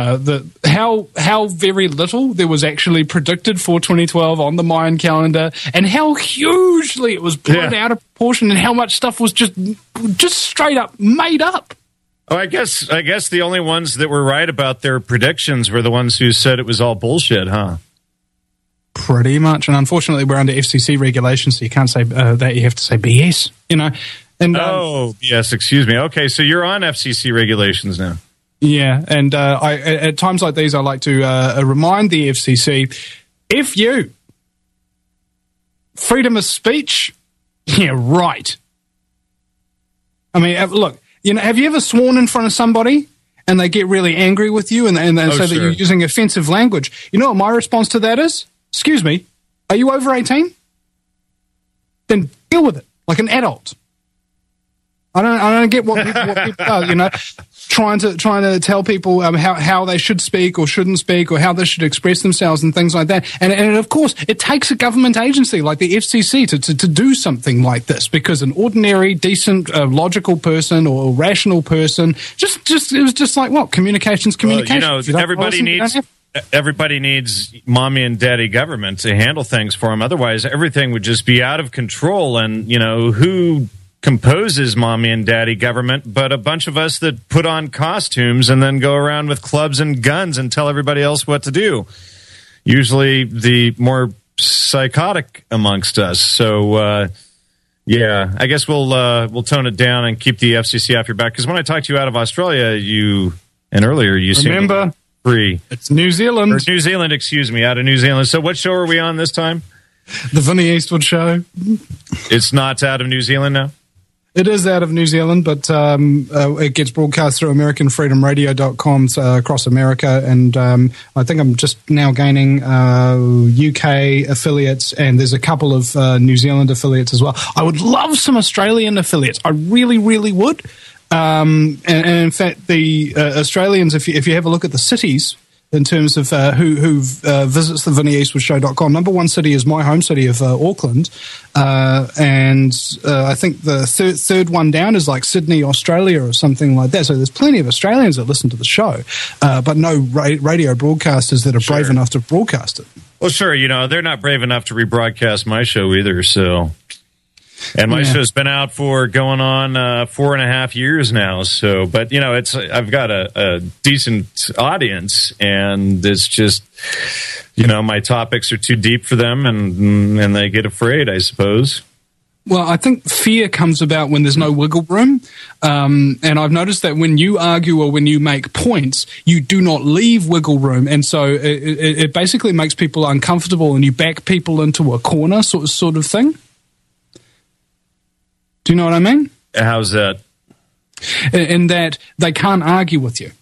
how very little there was actually predicted for 2012 on the Mayan calendar, and how hugely it was blown out of proportion, and how much stuff was just straight up made up. Oh, I guess the only ones that were right about their predictions were the ones who said it was all bullshit, huh? Pretty much, and unfortunately, we're under FCC regulations, so you can't say that. You have to say BS, And, yes, excuse me. Okay, so you're on FCC regulations now. Yeah, and I at times like these, I like to remind the FCC, if you freedom of speech, yeah, right. I mean, look, have you ever sworn in front of somebody and they get really angry with you and they say that you're using offensive language? You know what my response to that is? Excuse me, are you over 18? Then deal with it like an adult. I don't get what people are, trying to tell people how they should speak or shouldn't speak, or how they should express themselves and things like that. And of course, it takes a government agency like the FCC to do something like this, because an ordinary, decent, logical person or rational person it was just like, well, communication's communication. Well, everybody needs mommy and daddy government to handle things for them. Otherwise, everything would just be out of control. And who composes mommy and daddy government but a bunch of us that put on costumes and then go around with clubs and guns and tell everybody else what to do, usually the more psychotic amongst us. So I guess we'll tone it down and keep the FCC off your back, because when I talked to you out of Australia earlier you remember seemed free. It's New Zealand, out of New Zealand. So what show are we on this time? The Vinnie Eastwood Show. It's not out of New Zealand now? It is out of New Zealand, but it gets broadcast through AmericanFreedomRadio.com across America, and I think I'm just now gaining UK affiliates, and there's a couple of New Zealand affiliates as well. I would love some Australian affiliates. I really, really would. And in fact, the Australians, if you have a look at the cities, in terms of who visits the VinnieEastwoodShow.com. Number one city is my home city of Auckland, and I think the third one down is like Sydney, Australia, or something like that. So there's plenty of Australians that listen to the show, but no radio broadcasters that are brave enough to broadcast it. Well, sure, they're not brave enough to rebroadcast my show either, so... And my show's been out for going on 4.5 years now. So, but I've got a decent audience, and it's just, my topics are too deep for them, and they get afraid, I suppose. Well, I think fear comes about when there's no wiggle room. And I've noticed that when you argue or when you make points, you do not leave wiggle room. And so it basically makes people uncomfortable, and you back people into a corner sort of thing. Do you know what I mean? How's that? In that they can't argue with you.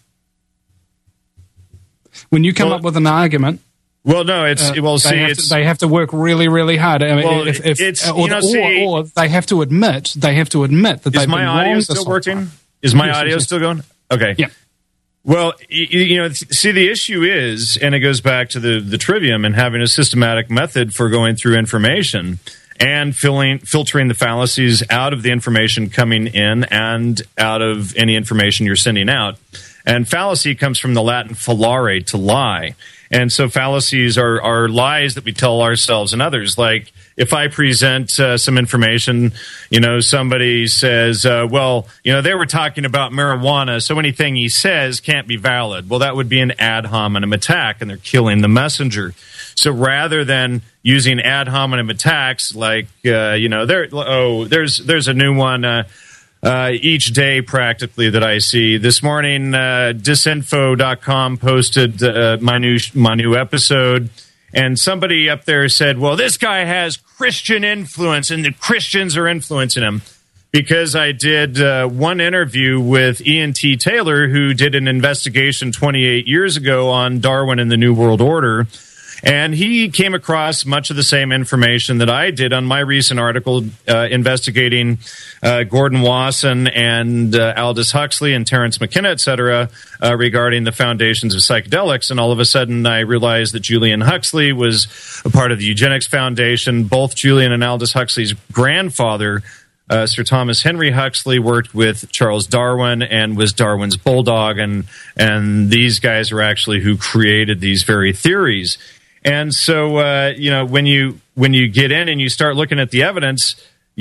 When you come up with an argument... Well, no, they have to work really, really hard. I mean, or they have to admit that they've been wrong. Is my audio still working? Is my audio still going? Okay. Yeah. Well, see, the issue is, and it goes back to the trivium and having a systematic method for going through information and filtering the fallacies out of the information coming in and out of any information you're sending out. And fallacy comes from the Latin fallare, to lie. And so fallacies are lies that we tell ourselves and others. Like if I present some information, somebody says, they were talking about marijuana, so anything he says can't be valid. Well, that would be an ad hominem attack, and they're killing the messenger. So rather than using ad hominem attacks, like there's a new one. each day practically that I see. This morning, disinfo.com posted my new episode, and somebody up there said, well, this guy has Christian influence, and the Christians are influencing him. Because I did one interview with Ian T. Taylor, who did an investigation 28 years ago on Darwin and the New World Order. And he came across much of the same information that I did on my recent article investigating Gordon Wasson and Aldous Huxley and Terence McKenna, et cetera, regarding the foundations of psychedelics. And all of a sudden, I realized that Julian Huxley was a part of the Eugenics Foundation. Both Julian and Aldous Huxley's grandfather, Sir Thomas Henry Huxley, worked with Charles Darwin and was Darwin's bulldog, and these guys are actually who created these very theories. And so, when you get in and you start looking at the evidence,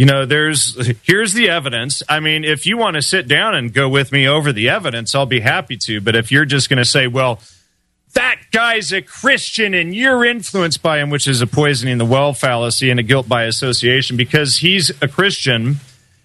here's the evidence. I mean, if you want to sit down and go with me over the evidence, I'll be happy to. But if you're just going to say, well, that guy's a Christian and you're influenced by him, which is a poisoning the well fallacy and a guilt by association, because he's a Christian,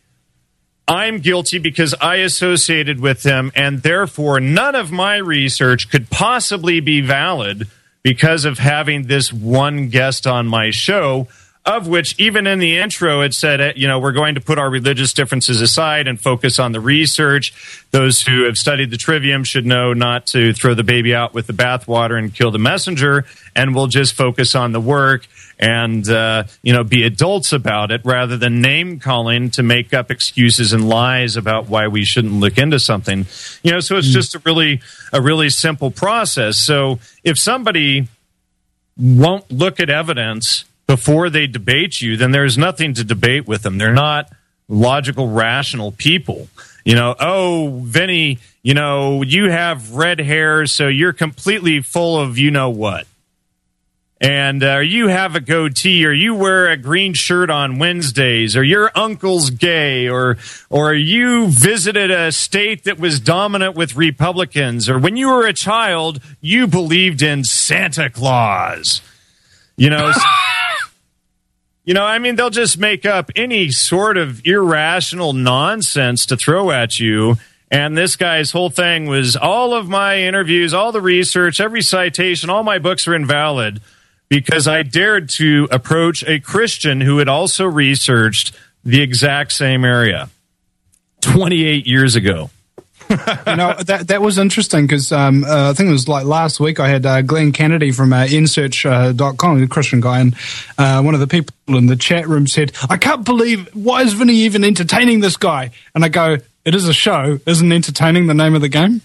I'm guilty because I associated with him, and therefore none of my research could possibly be valid because of having this one guest on my show, of which even in the intro it said, we're going to put our religious differences aside and focus on the research. Those who have studied the trivium should know not to throw the baby out with the bathwater and kill the messenger, and we'll just focus on the work and, be adults about it rather than name-calling to make up excuses and lies about why we shouldn't look into something. So it's just a really simple process. So if somebody won't look at evidence before they debate you, then there's nothing to debate with them. They're not logical, rational people. Vinny, you have red hair, so you're completely full of you-know-what. And you have a goatee, or you wear a green shirt on Wednesdays, or your uncle's gay, or you visited a state that was dominant with Republicans, or when you were a child, you believed in Santa Claus. They'll just make up any sort of irrational nonsense to throw at you. And this guy's whole thing was all of my interviews, all the research, every citation, all my books are invalid because I dared to approach a Christian who had also researched the exact same area 28 years ago. That was interesting because I think it was like last week I had Glenn Kennedy from InSearch.com, a Christian guy, and one of the people in the chat room said, I can't believe, why is Vinny even entertaining this guy? And I go, it is a show. Isn't entertaining the name of the game?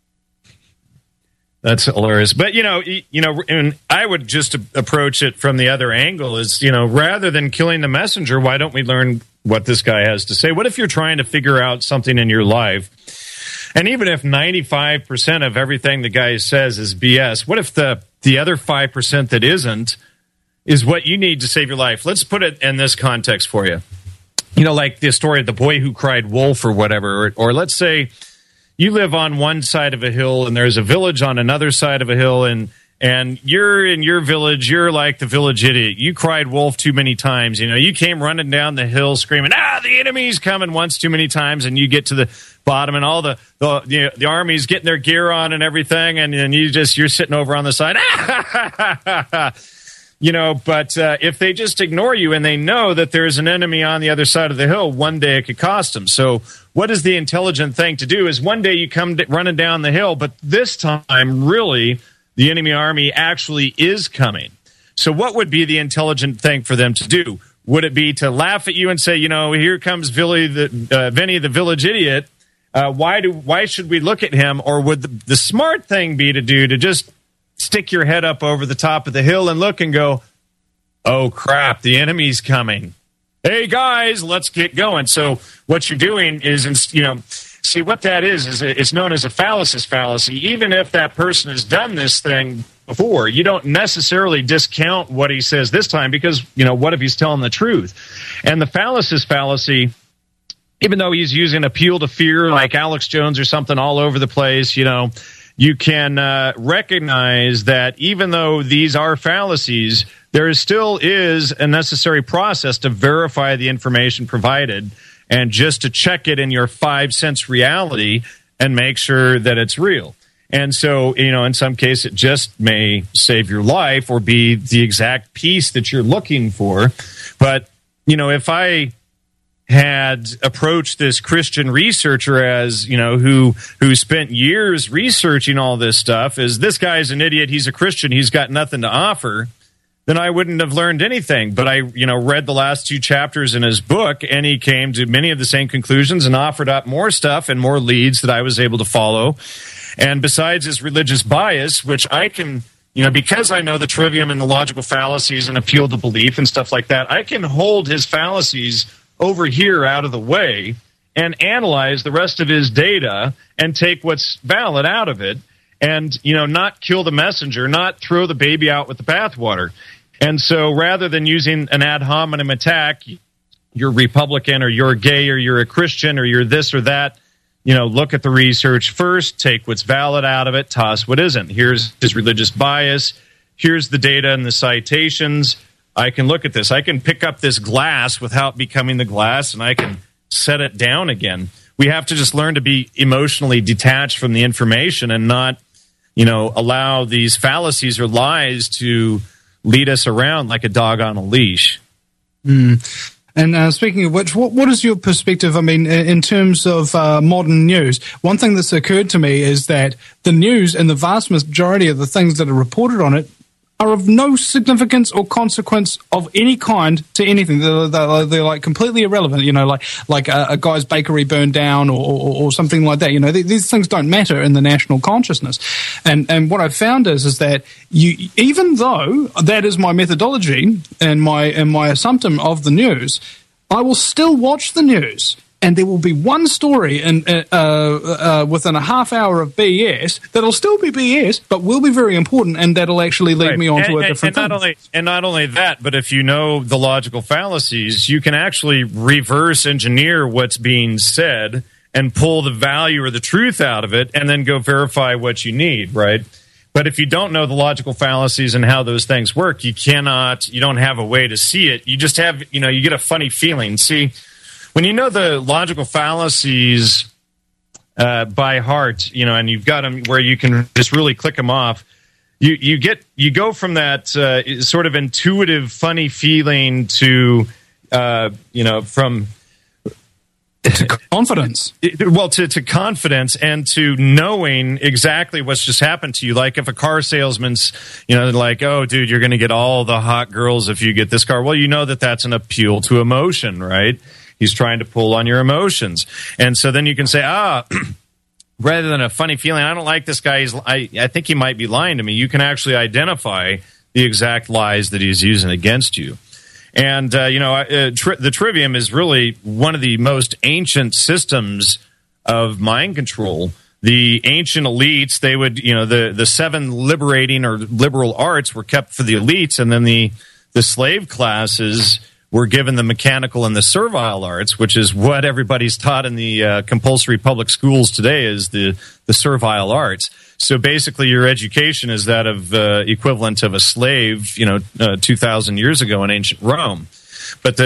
That's hilarious. But, and I would just approach it from the other angle is, rather than killing the messenger, why don't we learn what this guy has to say? What if you're trying to figure out something in your life? And even if 95% of everything the guy says is BS, what if the other 5% that isn't is what you need to save your life? Let's put it in this context for you. Like the story of the boy who cried wolf or whatever. Or let's say you live on one side of a hill and there's a village on another side of a hill, and you're in your village, you're like the village idiot. You cried wolf too many times. You came running down the hill screaming, the enemy's coming once too many times, and you get to the bottom and all the army's getting their gear on and everything, and you're sitting over on the side. But if they just ignore you and they know that there's an enemy on the other side of the hill, one day it could cost them. So what is the intelligent thing to do is one day you come running down the hill, but this time really the enemy army actually is coming. So what would be the intelligent thing for them to do? Would it be to laugh at you and say, here comes Vinny, the village idiot. Why should we look at him? Or would the smart thing be to do to just stick your head up over the top of the hill and look and go, oh, crap, the enemy's coming. Hey, guys, let's get going. So what you're doing is, see, what that is it's known as a fallacious fallacy. Even if that person has done this thing before, you don't necessarily discount what he says this time because, what if he's telling the truth? And the fallacious fallacy, even though he's using appeal to fear like Alex Jones or something all over the place, you can recognize that even though these are fallacies, there still is a necessary process to verify the information provided. and just to check it in your 5 sense reality and make sure that it's real. And so, in some case, it just may save your life or be the exact piece that you're looking for. But, if I had approached this Christian researcher as, who spent years researching all this stuff, as this guy's an idiot, he's a Christian, he's got nothing to offer, then I wouldn't have learned anything. But I, read the last 2 chapters in his book, and he came to many of the same conclusions and offered up more stuff and more leads that I was able to follow. And besides his religious bias, which I can, because I know the trivium and the logical fallacies and appeal to belief and stuff like that, I can hold his fallacies over here out of the way and analyze the rest of his data and take what's valid out of it and, not kill the messenger, not throw the baby out with the bathwater. And so rather than using an ad hominem attack, you're Republican or you're gay or you're a Christian or you're this or that, look at the research first, take what's valid out of it, toss what isn't. Here's his religious bias. Here's the data and the citations. I can look at this. I can pick up this glass without becoming the glass, and I can set it down again. We have to just learn to be emotionally detached from the information and not, allow these fallacies or lies to lead us around like a dog on a leash. And speaking of which, what is your perspective, in terms of modern news? One thing that's occurred to me is that the news and the vast majority of the things that are reported on it are of no significance or consequence of any kind to anything. They're like completely irrelevant, like a guy's bakery burned down or something like that. These things don't matter in the national consciousness. And what I've found is that even though that is my methodology and my assumption of the news, I will still watch the news. And there will be one story within a half hour of BS that'll still be BS, but will be very important, and that'll actually lead me on to a different thing. And not only that, but if you know the logical fallacies, you can actually reverse engineer what's being said and pull the value or the truth out of it, and then go verify what you need, right? But if you don't know the logical fallacies and how those things work, you don't have a way to see it. You just have, you get a funny feeling. See, when you know the logical fallacies by heart, and you've got them where you can just really click them off, you go from that sort of intuitive, funny feeling to from to confidence. To confidence and to knowing exactly what's just happened to you. Like if a car salesman's, like, oh, dude, you're going to get all the hot girls if you get this car. Well, that's an appeal to emotion, right? He's trying to pull on your emotions. And so then you can say, rather than a funny feeling, I don't like this guy, I think he might be lying to me, you can actually identify the exact lies that he's using against you. And, the trivium is really one of the most ancient systems of mind control. The ancient elites, they would, the 7 liberating or liberal arts were kept for the elites, and then the slave classes were given the mechanical and the servile arts, which is what everybody's taught in the compulsory public schools today, is the servile arts. So basically your education is that of equivalent of a slave, 2,000 years ago in ancient Rome. But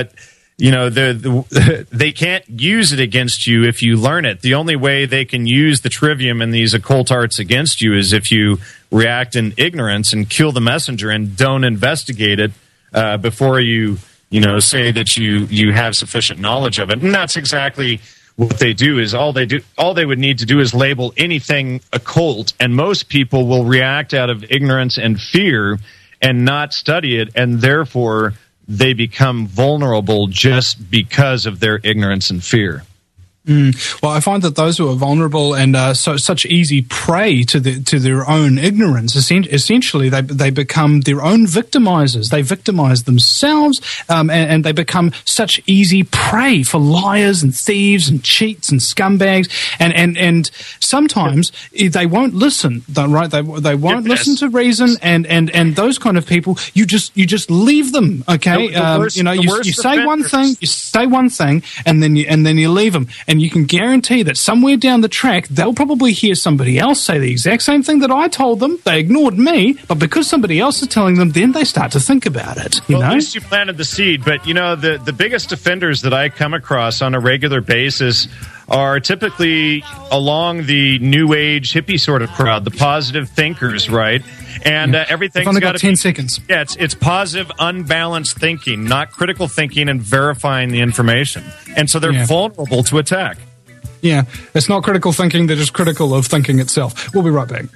they can't use it against you if you learn it. The only way they can use the trivium and these occult arts against you is if you react in ignorance and kill the messenger and don't investigate it before you say that you have sufficient knowledge of it. And that's exactly what they do. Is all they would need to do is label anything occult, and most people will react out of ignorance and fear and not study it, and therefore they become vulnerable just because of their ignorance and fear. Well, I find that those who are vulnerable and such easy prey to their own ignorance, essentially they become their own victimizers. They victimize themselves, and they become such easy prey for liars and thieves and cheats and scumbags. And sometimes they won't listen, right? They won't listen to reason, and those kind of people. You just leave them, okay? You say one thing, and then you leave them. And and you can guarantee that somewhere down the track, they'll probably hear somebody else say the exact same thing that I told them. They ignored me, but because somebody else is telling them, then they start to think about it. You know? At least you planted the seed. But, you know, the biggest offenders that I come across on a regular basis are typically along the new age hippie sort of crowd, the positive thinkers, right? And everything's got 10 seconds. Yeah, it's positive, unbalanced thinking, not critical thinking and verifying the information. And so they're vulnerable to attack. Yeah, it's not critical thinking, they're just critical of thinking itself. We'll be right back.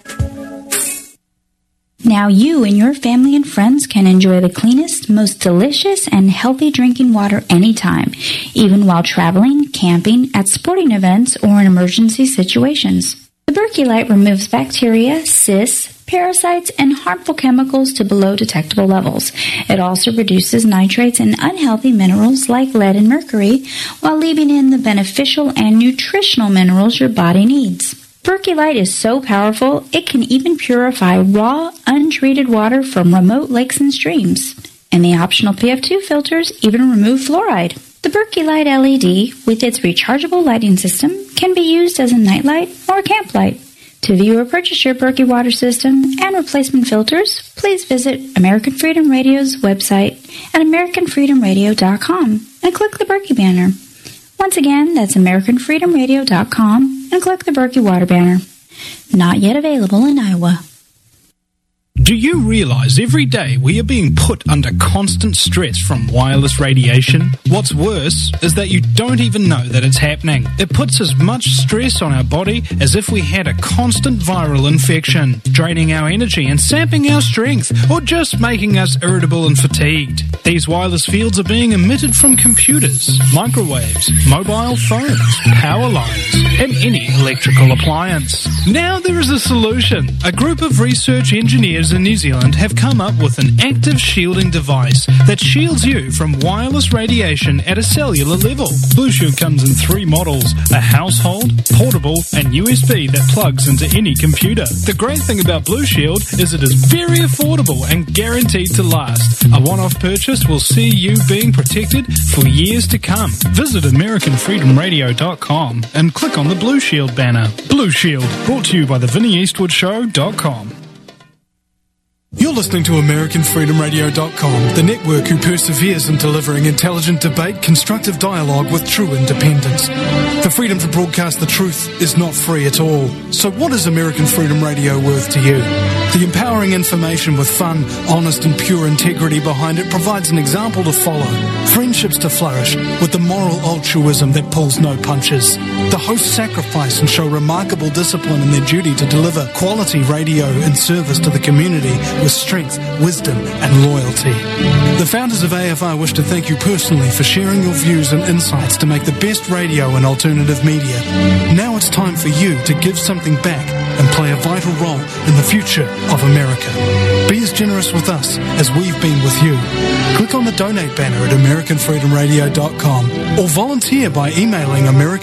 Now you and your family and friends can enjoy the cleanest, most delicious, and healthy drinking water anytime, even while traveling, camping, at sporting events, or in emergency situations. The Berkey Light removes bacteria, cysts, parasites, and harmful chemicals to below detectable levels. It also reduces nitrates and unhealthy minerals like lead and mercury, while leaving in the beneficial and nutritional minerals your body needs. Berkey Light is so powerful, it can even purify raw, untreated water from remote lakes and streams. And the optional PF2 filters even remove fluoride. The Berkey Light LED, with its rechargeable lighting system, can be used as a nightlight or a camp light. To view or purchase your Berkey water system and replacement filters, please visit American Freedom Radio's website at AmericanFreedomRadio.com and click the Berkey banner. Once again, that's AmericanFreedomRadio.com and click the Berkey water banner. Not yet available in Iowa. Do you realize every day we are being put under constant stress from wireless radiation? What's worse is that you don't even know that it's happening. It puts as much stress on our body as if we had a constant viral infection, draining our energy and sapping our strength, or just making us irritable and fatigued. These wireless fields are being emitted from computers, microwaves, mobile phones, power lines, and any electrical appliance. Now there is a solution. A group of research engineers in New Zealand have come up with an active shielding device that shields you from wireless radiation at a cellular level. Blue Shield comes in 3 models: a household, portable, and USB that plugs into any computer. The great thing about Blue Shield is it is very affordable and guaranteed to last. A one-off purchase will see you being protected for years to come. Visit AmericanFreedomRadio.com and click on the Blue Shield banner. Blue Shield, brought to you by the VinnyEastwoodShow.com. You're listening to AmericanFreedomRadio.com, the network who perseveres in delivering intelligent debate, constructive dialogue with true independence. The freedom to broadcast the truth is not free at all. So what is American Freedom Radio worth to you? The empowering information with fun, honest and pure integrity behind it provides an example to follow, friendships to flourish, with the moral altruism that pulls no punches. The hosts sacrifice and show remarkable discipline in their duty to deliver quality radio in service to the community with strength, wisdom, and loyalty. The founders of AFR wish to thank you personally for sharing your views and insights to make the best radio and alternative media. Now it's time for you to give something back and play a vital role in the future of America. Be as generous with us as we've been with you. Click on the donate banner at AmericanFreedomRadio.com or volunteer by emailing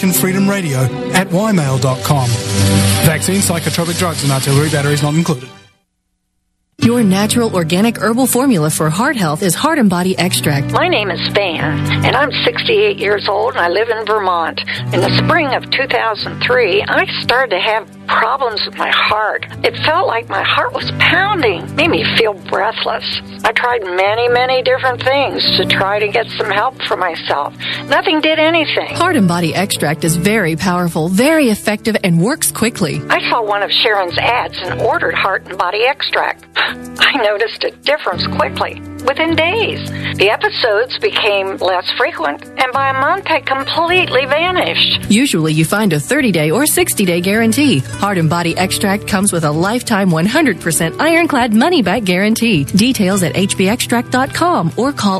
AmericanFreedomRadio@ymail.com. Vaccine, psychotropic drugs, and artillery batteries not included. Your natural organic herbal formula for heart health is Heart and Body Extract. My name is Van, and I'm 68 years old, and I live in Vermont. In the spring of 2003, I started to have problems with my heart. It felt like my heart was pounding, made me feel breathless. I tried many different things to try to get some help for myself. Nothing did anything. Heart and Body Extract is very powerful, very effective, and works quickly. I saw one of Sharon's ads and ordered Heart and Body Extract. I noticed a difference quickly, within days. The episodes became less frequent, and by a month had completely vanished. Usually you find a 30-day or 60-day guarantee. Heart and Body Extract comes with a lifetime 100% ironclad money-back guarantee. Details at hbextract.com or call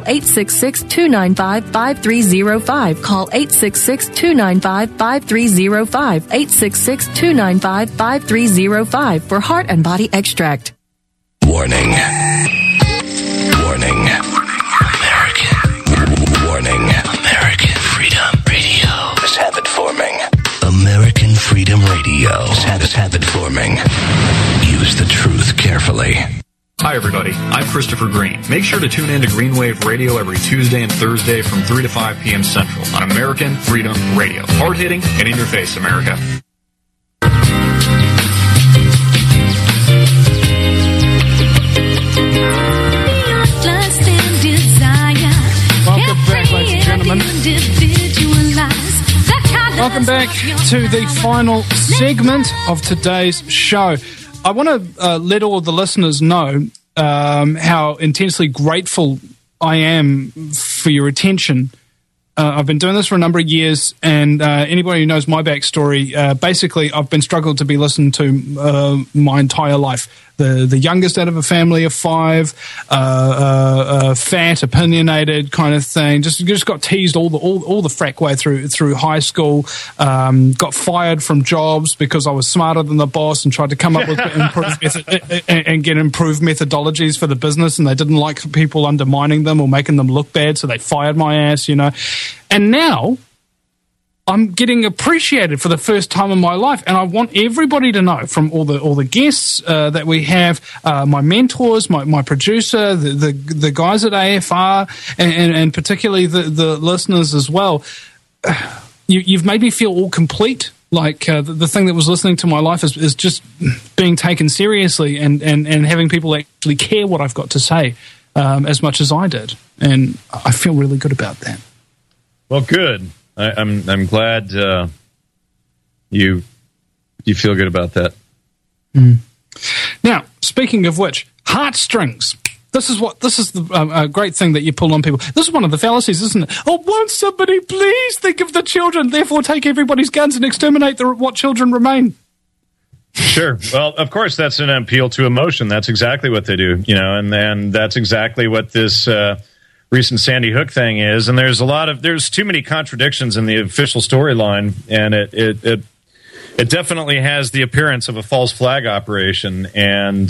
866-295-5305. Call 866-295-5305. 866-295-5305 for Heart and Body Extract. Warning. Warning. American. Warning. American Freedom Radio is habit forming. American Freedom Radio is habit forming. Use the truth carefully. Hi, everybody. I'm Christopher Green. Make sure to tune in to Green Wave Radio every Tuesday and Thursday from 3 to 5 p.m. Central on American Freedom Radio. Hard-hitting and in your face, America. Welcome back, ladies and gentlemen. Welcome back to the final segment of today's show. I want to let all the listeners know how intensely grateful I am for your attention. I've been doing this for a number of years, and anybody who knows my backstory, basically I've been struggling to be listened to my entire life. The youngest out of a family of 5, fat, opinionated kind of thing. Just got teased all the frack way through high school. Got fired from jobs because I was smarter than the boss and tried to come up with improved methodologies for the business, and they didn't like people undermining them or making them look bad, so they fired my ass, And now I'm getting appreciated for the first time in my life, and I want everybody to know, from all the guests that we have, my mentors, my producer, the guys at AFR, and particularly the listeners as well. You've made me feel all complete. Like the thing that was listening to my life is just being taken seriously, and having people actually care what I've got to say as much as I did, and I feel really good about that. Well, good. I'm glad you feel good about that. Now, speaking of which, heartstrings. This is the great thing that you pull on people. This is one of the fallacies, isn't it? Oh, won't somebody please think of the children, therefore take everybody's guns and exterminate what children remain? Sure. Well, of course, that's an appeal to emotion. That's exactly what they do, and that's exactly what this recent Sandy Hook thing is. And there's too many contradictions in the official storyline, and it definitely has the appearance of a false flag operation. And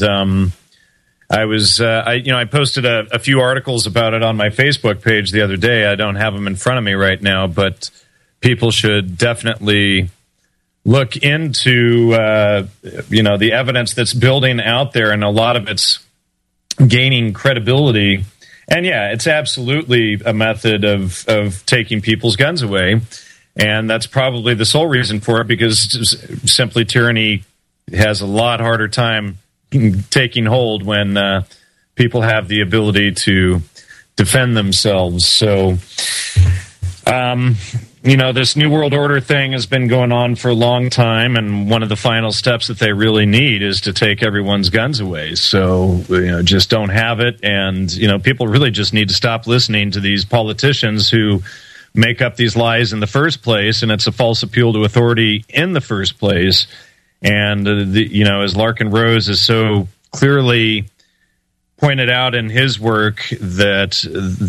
I posted a few articles about it on my Facebook page the other day. I don't have them in front of me right now, but people should definitely look into the evidence that's building out there, and a lot of it's gaining credibility. And yeah, it's absolutely a method of taking people's guns away, and that's probably the sole reason for it, because simply tyranny has a lot harder time taking hold when people have the ability to defend themselves. So, this New World Order thing has been going on for a long time, and one of the final steps that they really need is to take everyone's guns away. So, just don't have it, and, people really just need to stop listening to these politicians who make up these lies in the first place, and it's a false appeal to authority in the first place. And, as Larkin Rose is so clearly pointed out in his work, that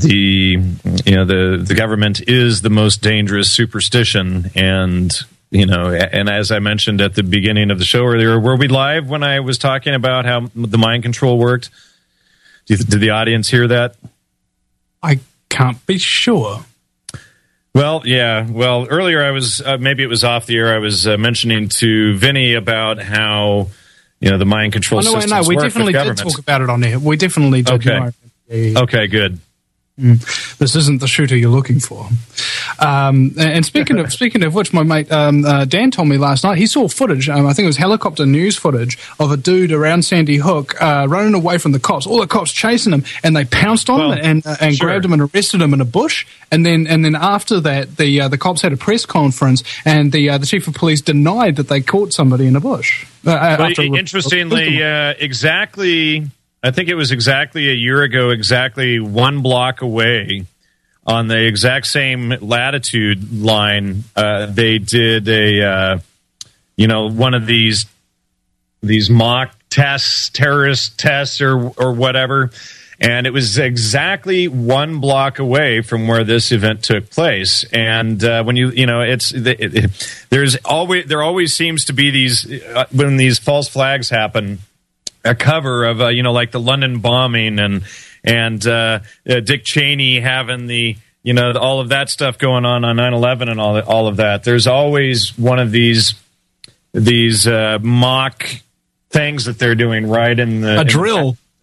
the government is the most dangerous superstition. And and as I mentioned at the beginning of the show earlier, were we live when I was talking about how the mind control worked? Did the audience hear that? I can't be sure. Well, yeah. Well, earlier I was maybe it was off the air. I was mentioning to Vinny about how the mind control systems work. We definitely did talk about it on air. We definitely did. Okay. Okay, good. This isn't the shooter you're looking for. And speaking of which, my mate Dan told me last night he saw footage. I think it was helicopter news footage of a dude around Sandy Hook running away from the cops. All the cops chasing him, and they pounced on him and grabbed him and arrested him in a bush. And then after that, the cops had a press conference, and the chief of police denied that they caught somebody in a bush. Interestingly, exactly. I think it was exactly a year ago, exactly 1 block away, on the exact same latitude line, they did one of these mock tests, terrorist tests, or whatever, and it was exactly 1 block away from where this event took place. And when there always seems to be these when these false flags happen, a cover of like the London bombing and Dick Cheney having the all of that stuff going on 9/11 and all of that. There's always one of these mock things that they're doing right in the drill.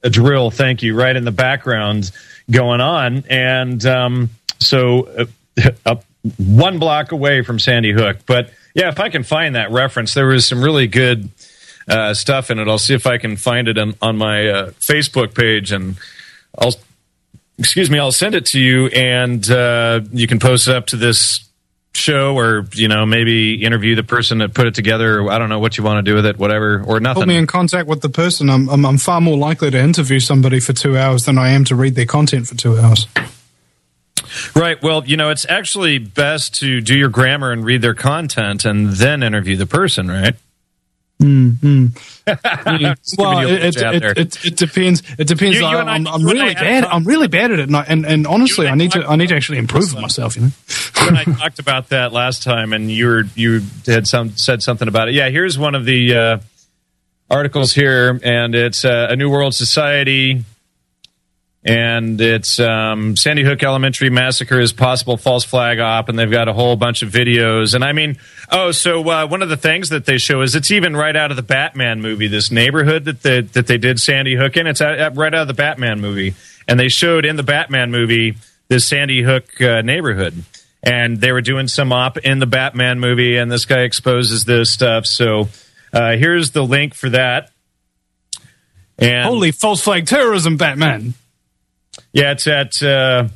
a drill, thank you, right in the background going on. And so up 1 block away from Sandy Hook. But, yeah, if I can find that reference, there was some really good stuff in it. I'll see if I can find it on my Facebook page, and I'll send it to you, and you can post it up to this show, or maybe interview the person that put it together. Or I don't know what you want to do with it, whatever, or nothing. Put me in contact with the person. I'm far more likely to interview somebody for 2 hours than I am to read their content for 2 hours. Right. Well, it's actually best to do your grammar and read their content and then interview the person, right? Mm-hmm. Well, it depends. It depends. I'm really bad at it, and honestly, I need to actually improve myself. You and I talked about that last time, and you had said something about it. Yeah, here's one of the articles here, and it's A New World Society. And it's Sandy Hook Elementary Massacre is possible false flag op, and they've got a whole bunch of videos. And I mean, one of the things that they show is it's even right out of the Batman movie, this neighborhood that they did Sandy Hook in. It's right out of the Batman movie. And they showed in the Batman movie this Sandy Hook neighborhood. And they were doing some op in the Batman movie, and this guy exposes this stuff. So here's the link for that. And holy false flag terrorism, Batman. Yeah, it's at a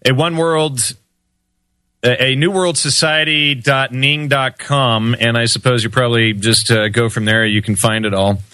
newworldsociety.ning.com, and I suppose you probably just go from there. You can find it all.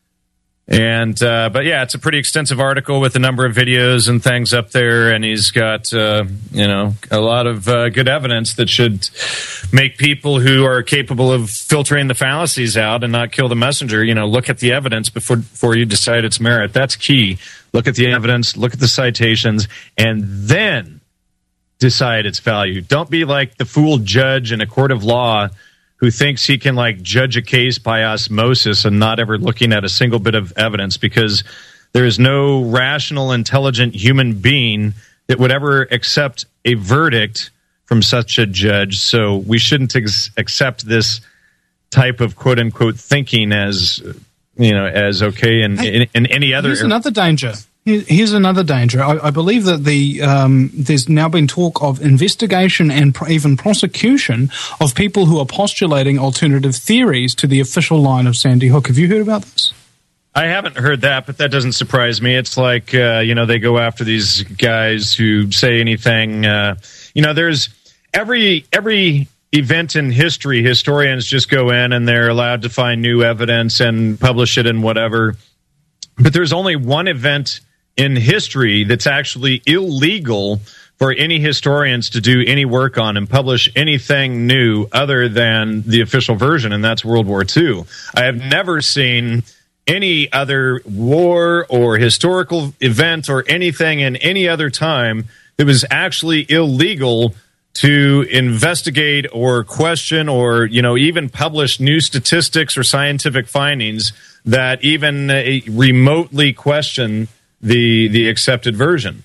And but yeah, it's a pretty extensive article with a number of videos and things up there, and he's got a lot of good evidence that should make people who are capable of filtering the fallacies out and not kill the messenger. Look at the evidence before you decide its merit. That's key. Look at the evidence, look at the citations, and then decide its value. Don't be like the fool judge in a court of law who thinks he can judge a case by osmosis and not ever looking at a single bit of evidence, because there is no rational, intelligent human being that would ever accept a verdict from such a judge. So we shouldn't accept this type of quote unquote thinking as as okay in any other. Here's another danger. Here's another danger. I believe that there's now been talk of investigation and even prosecution of people who are postulating alternative theories to the official line of Sandy Hook. Have you heard about this? I haven't heard that, but that doesn't surprise me. It's like, they go after these guys who say anything. There's every event in history, historians just go in and they're allowed to find new evidence and publish it and whatever. But there's only one event in history that's actually illegal for any historians to do any work on and publish anything new other than the official version, and that's World War II. I have never seen any other war or historical event or anything in any other time that was actually illegal to investigate or question or, even publish new statistics or scientific findings that even remotely question the accepted version.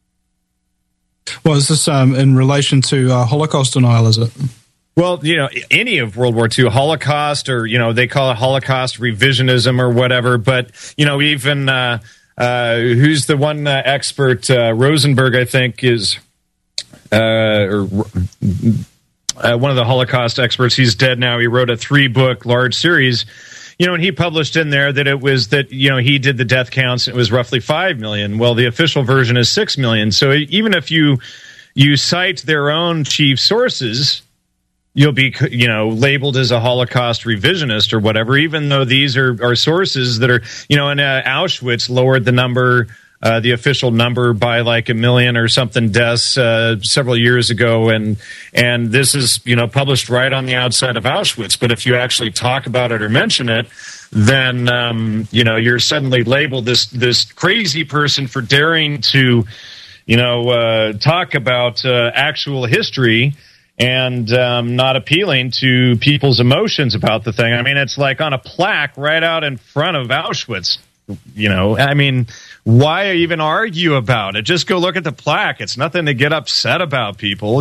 Well, is this in relation to Holocaust denial, is it? Well, any of World War II, Holocaust, or, they call it Holocaust revisionism or whatever, but, even who's the one expert, Rosenberg, I think, is... one of the Holocaust experts, he's dead now. He wrote a 3-book large series, and he published in there that it was that, he did the death counts. And it was roughly 5 million. Well, the official version is 6 million. So even if you cite their own chief sources, you'll be, labeled as a Holocaust revisionist or whatever, even though these are sources that are, and Auschwitz lowered the number, the official number by like 1 million or something deaths several years ago, and this is published right on the outside of Auschwitz. But if you actually talk about it or mention it, then you're suddenly labeled this crazy person for daring to talk about actual history and not appealing to people's emotions about the thing. I mean, it's like on a plaque right out in front of Auschwitz. Why even argue about it? Just go look at the plaque. It's nothing to get upset about, people,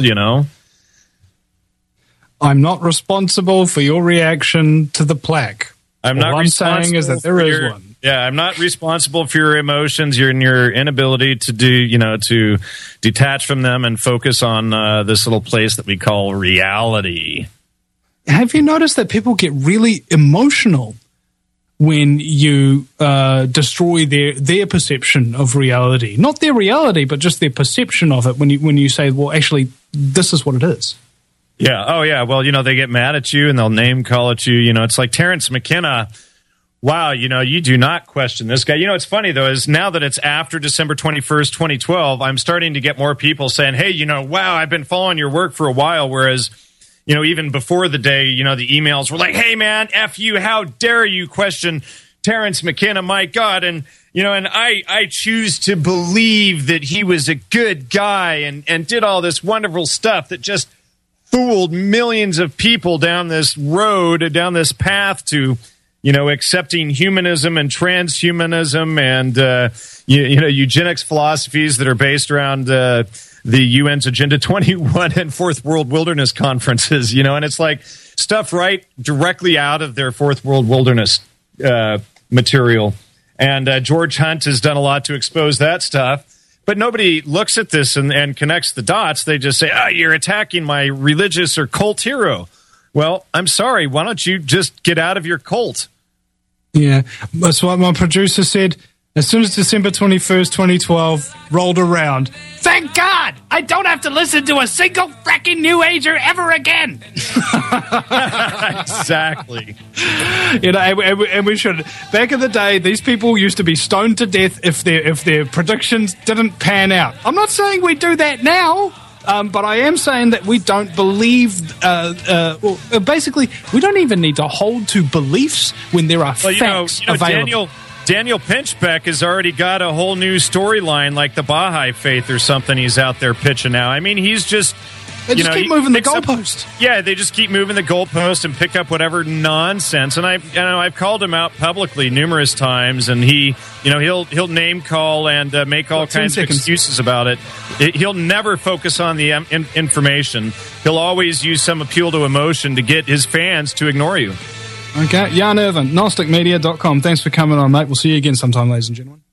I'm not responsible for your reaction to the plaque. I'm not. All I'm saying is that there is one. Yeah, I'm not responsible for your emotions, your inability to to detach from them and focus on this little place that we call reality. Have you noticed that people get really emotional when you destroy their perception of reality? Not their reality, but just their perception of it when you say, well, actually, this is what it is. Yeah. Oh, yeah. Well, they get mad at you and they'll name call at you. It's like Terrence McKenna. Wow, you do not question this guy. It's funny, though, is now that it's after December 21st, 2012, I'm starting to get more people saying, hey, wow, I've been following your work for a while, whereas, even before the day, the emails were like, hey, man, F you, how dare you question Terrence McKenna, my God, and I choose to believe that he was a good guy and did all this wonderful stuff that just fooled millions of people down this road, down this path to accepting humanism and transhumanism and, eugenics philosophies that are based around the UN's Agenda 21 and Fourth World Wilderness conferences, and it's like stuff right directly out of their Fourth World Wilderness material. And George Hunt has done a lot to expose that stuff. But nobody looks at this and connects the dots. They just say, you're attacking my religious or cult hero. Well, I'm sorry. Why don't you just get out of your cult? Yeah, that's what my producer said. As soon as December 21st, 2012 rolled around, thank God I don't have to listen to a single fracking New Ager ever again. Exactly. And we should. Back in the day, these people used to be stoned to death if their predictions didn't pan out. I'm not saying we do that now. But I am saying that we don't believe, basically, we don't even need to hold to beliefs when there are facts available. Daniel Pinchbeck has already got a whole new storyline like the Baha'i Faith or something he's out there pitching now. I mean, he's just... They just keep moving the goalpost. Yeah, they just keep moving the goalpost and pick up whatever nonsense. And I've called him out publicly numerous times, and he'll name call and make all kinds of excuses about it. He'll never focus on the information. He'll always use some appeal to emotion to get his fans to ignore you. Okay, Jan Irvin, GnosticMedia.com. Thanks for coming on, mate. We'll see you again sometime, ladies and gentlemen.